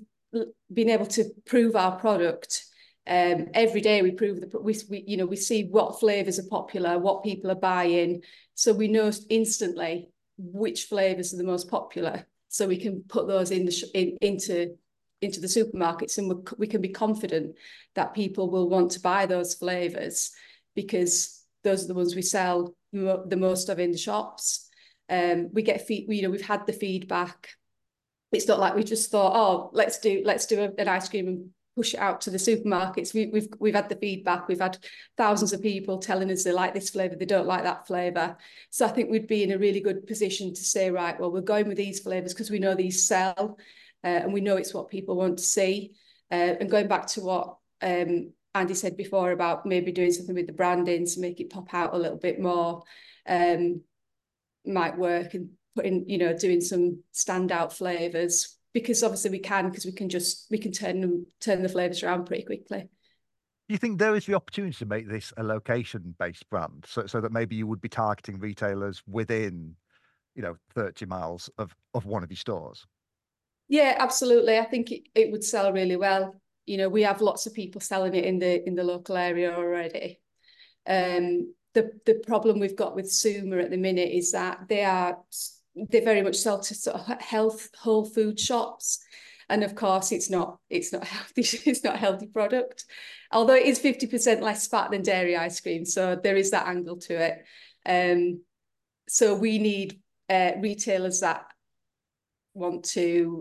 prove our product. Every day we prove we see what flavours are popular, what people are buying. So we know instantly which flavours are the most popular. So we can put those into the supermarkets, and we can be confident that people will want to buy those flavours because those are the ones we sell the most of in the shops. We get we've had the feedback. It's not like we just thought, oh, let's do an ice cream and push it out to the supermarkets. We've had the feedback. We've had thousands of people telling us they like this flavour, they don't like that flavour. So I think we'd be in a really good position to say, right, well, we're going with these flavours because we know these sell. And we know it's what people want to see. And going back to what Andy said before about maybe doing something with the branding to make it pop out a little bit more, might work, and doing some standout flavours, because obviously we can turn the flavours around pretty quickly. Do you think there is the opportunity to make this a location-based brand, so that maybe you would be targeting retailers within, 30 miles of one of your stores? Yeah, absolutely. I think it would sell really well. We have lots of people selling it in the local area already. The problem we've got with Suma at the minute is that they very much sell to sort of health whole food shops, and of course it's not healthy. It's not a healthy product, although it is 50% less fat than dairy ice cream. So there is that angle to it. So we need retailers that want to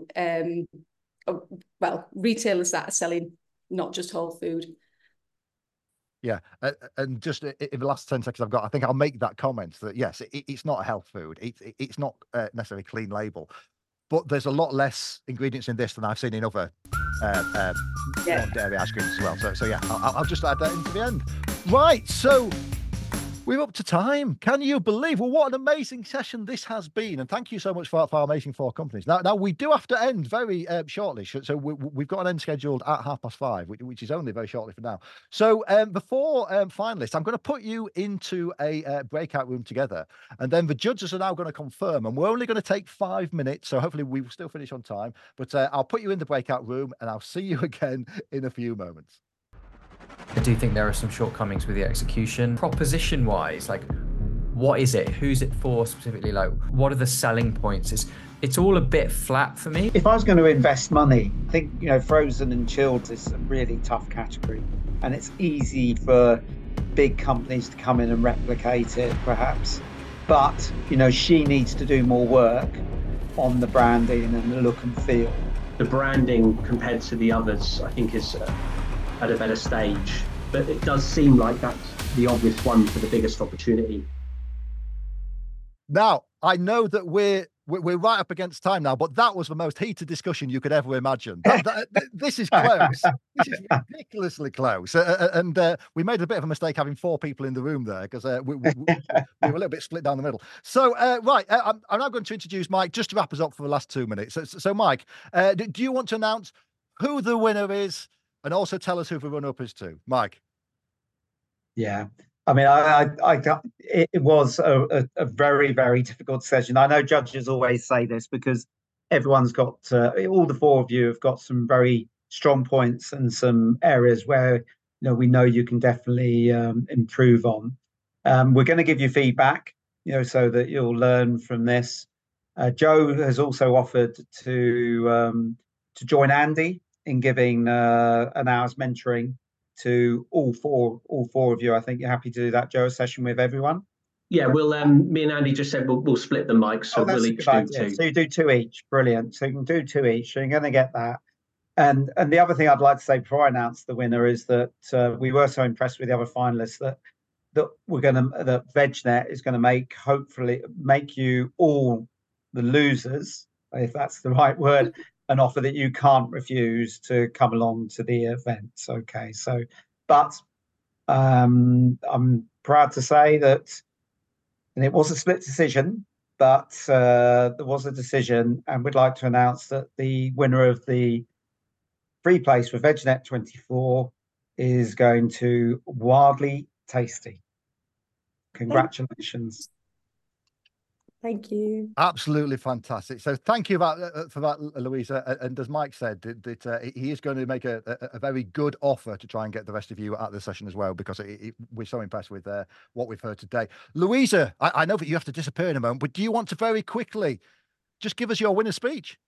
retailers that are selling not just whole food. Yeah, and just in the last 10 seconds I've got, I think I'll make that comment that yes, it's not a health food. It's not necessarily clean label, but there's a lot less ingredients in this than I've seen in other dairy ice creams as well. So yeah, I'll just add that into the end. Right, so we're up to time. Can you believe? Well, what an amazing session this has been. And thank you so much for our amazing four companies. Now we do have to end very shortly. So we've got an end scheduled at 5:30, which is only very shortly from now. So before finalists, I'm going to put you into a breakout room together. And then the judges are now going to confirm. And we're only going to take 5 minutes. So hopefully we will still finish on time. But I'll put you in the breakout room and I'll see you again in a few moments. I do think there are some shortcomings with the execution. Proposition wise, like, what is it? Who's it for specifically? Like, what are the selling points? It's all a bit flat for me. If I was going to invest money, I think, frozen and chilled is a really tough category. And it's easy for big companies to come in and replicate it, perhaps. But, she needs to do more work on the branding and the look and feel. The branding compared to the others, I think, is at a better stage, but it does seem like that's the obvious one for the biggest opportunity. Now, I know that we're right up against time now, but that was the most heated discussion you could ever imagine. This is close. This is ridiculously close. And we made a bit of a mistake having four people in the room there because we were a little bit split down the middle. So, right, I'm now going to introduce Mike just to wrap us up for the last 2 minutes. So Mike, do you want to announce who the winner is? And also tell us who the runner-up is to, Mike. Yeah, I mean, it was a very, very difficult session. I know judges always say this because everyone's got, all the four of you have got some very strong points and some areas where, we know you can definitely improve on. We're going to give you feedback, so that you'll learn from this. Joe has also offered to join Andy in giving an hour's mentoring to all four of you. I think you're happy to do that, Joe, a session with everyone. we'll me and Andy just said we'll split the mics, so we'll each do 2. So you do 2 each. Brilliant. So you can do 2 each. So you're going to get that. And the other thing I'd like to say before I announce the winner is that we were so impressed with the other finalists that VegNet is going to hopefully make you all the losers, if that's the right word, an offer that you can't refuse to come along to the event. Okay. So, but I'm proud to say that, and it was a split decision, but there was a decision, and we'd like to announce that the winner of the free place for VegNet 24 is going to Wildly Tasty. Congratulations. Thank you. Absolutely fantastic. So thank you for that, Louisa. And as Mike said, that he is going to make a very good offer to try and get the rest of you at the session as well, because we're so impressed with what we've heard today. Louisa, I know that you have to disappear in a moment, but do you want to very quickly just give us your winner's speech?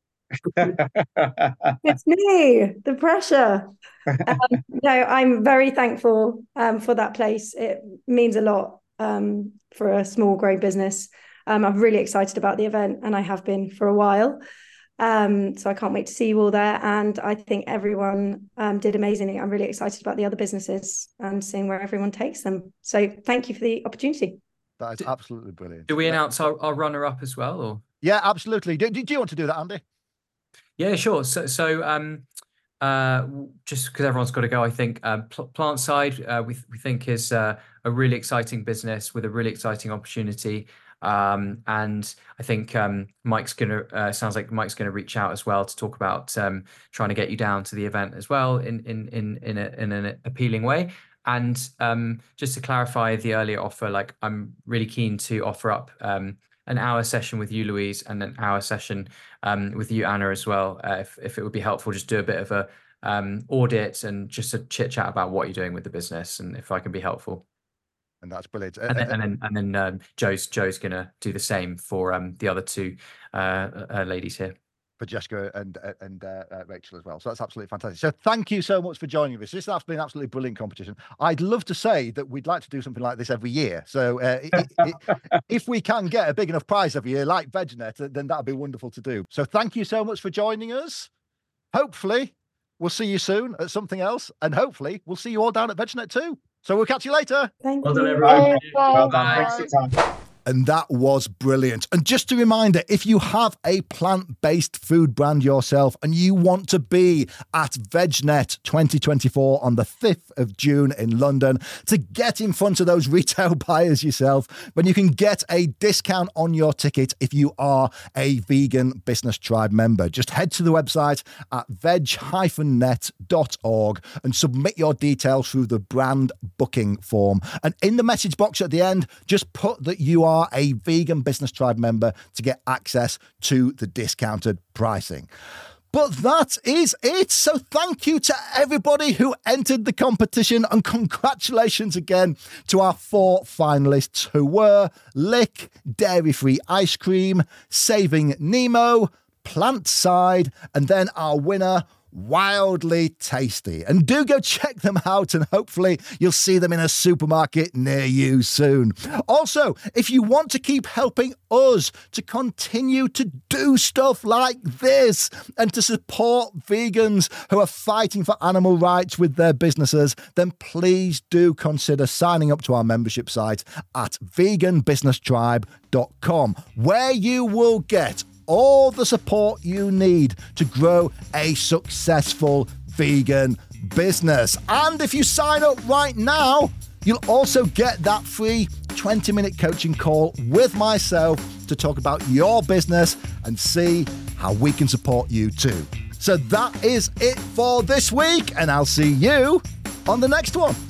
It's me, the pressure. No, I'm very thankful for that place. It means a lot for a small growing business. I'm really excited about the event, and I have been for a while. So I can't wait to see you all there. And I think everyone did amazingly. I'm really excited about the other businesses and seeing where everyone takes them. So thank you for the opportunity. That is absolutely brilliant. Do we announce our runner-up as well? Or? Yeah, absolutely. Do you want to do that, Andy? Yeah, sure. So just because everyone's got to go, I think Plantside we think is a really exciting business with a really exciting opportunity. And I think Mike's gonna sounds like Mike's gonna reach out as well to talk about trying to get you down to the event as well in an appealing way. And just to clarify the earlier offer, like I'm really keen to offer up an hour session with you, Louise, and an hour session with you, Anna, as well. If it would be helpful, just do a bit of a audit and just a chit chat about what you're doing with the business, and if I can be helpful. And that's brilliant. And then Joe's gonna do the same for the other 2 ladies here. For Jessica and Rachel as well. So that's absolutely fantastic. So thank you so much for joining us. This has been an absolutely brilliant competition. I'd love to say that we'd like to do something like this every year. So if we can get a big enough prize every year like VegNet, then that'd be wonderful to do. So thank you so much for joining us. Hopefully we'll see you soon at something else, and hopefully we'll see you all down at VegNet too. So we'll catch you later. Thank you. Well done, everyone. Well done. Thanks for your time. And that was brilliant. And just a reminder, if you have a plant-based food brand yourself and you want to be at VegNet 2024 on the 5th of June in London to get in front of those retail buyers yourself, then you can get a discount on your ticket if you are a Vegan Business Tribe member. Just head to the website at veg-net.org and submit your details through the brand booking form. And in the message box at the end, just put that you are a Vegan Business Tribe member to get access to the discounted pricing. But that is it. So thank you to everybody who entered the competition, and congratulations again to our 4 finalists, who were Lick Dairy-Free Ice Cream, Saving Nemo, Plantside, and then our winner, Wildly Tasty. And do go check them out, and hopefully you'll see them in a supermarket near you soon. Also, if you want to keep helping us to continue to do stuff like this and to support vegans who are fighting for animal rights with their businesses, then please do consider signing up to our membership site at veganbusinesstribe.com, where you will get all the support you need to grow a successful vegan business. And if you sign up right now, you'll also get that free 20-minute coaching call with myself to talk about your business and see how we can support you too. So that is it for this week, and I'll see you on the next one.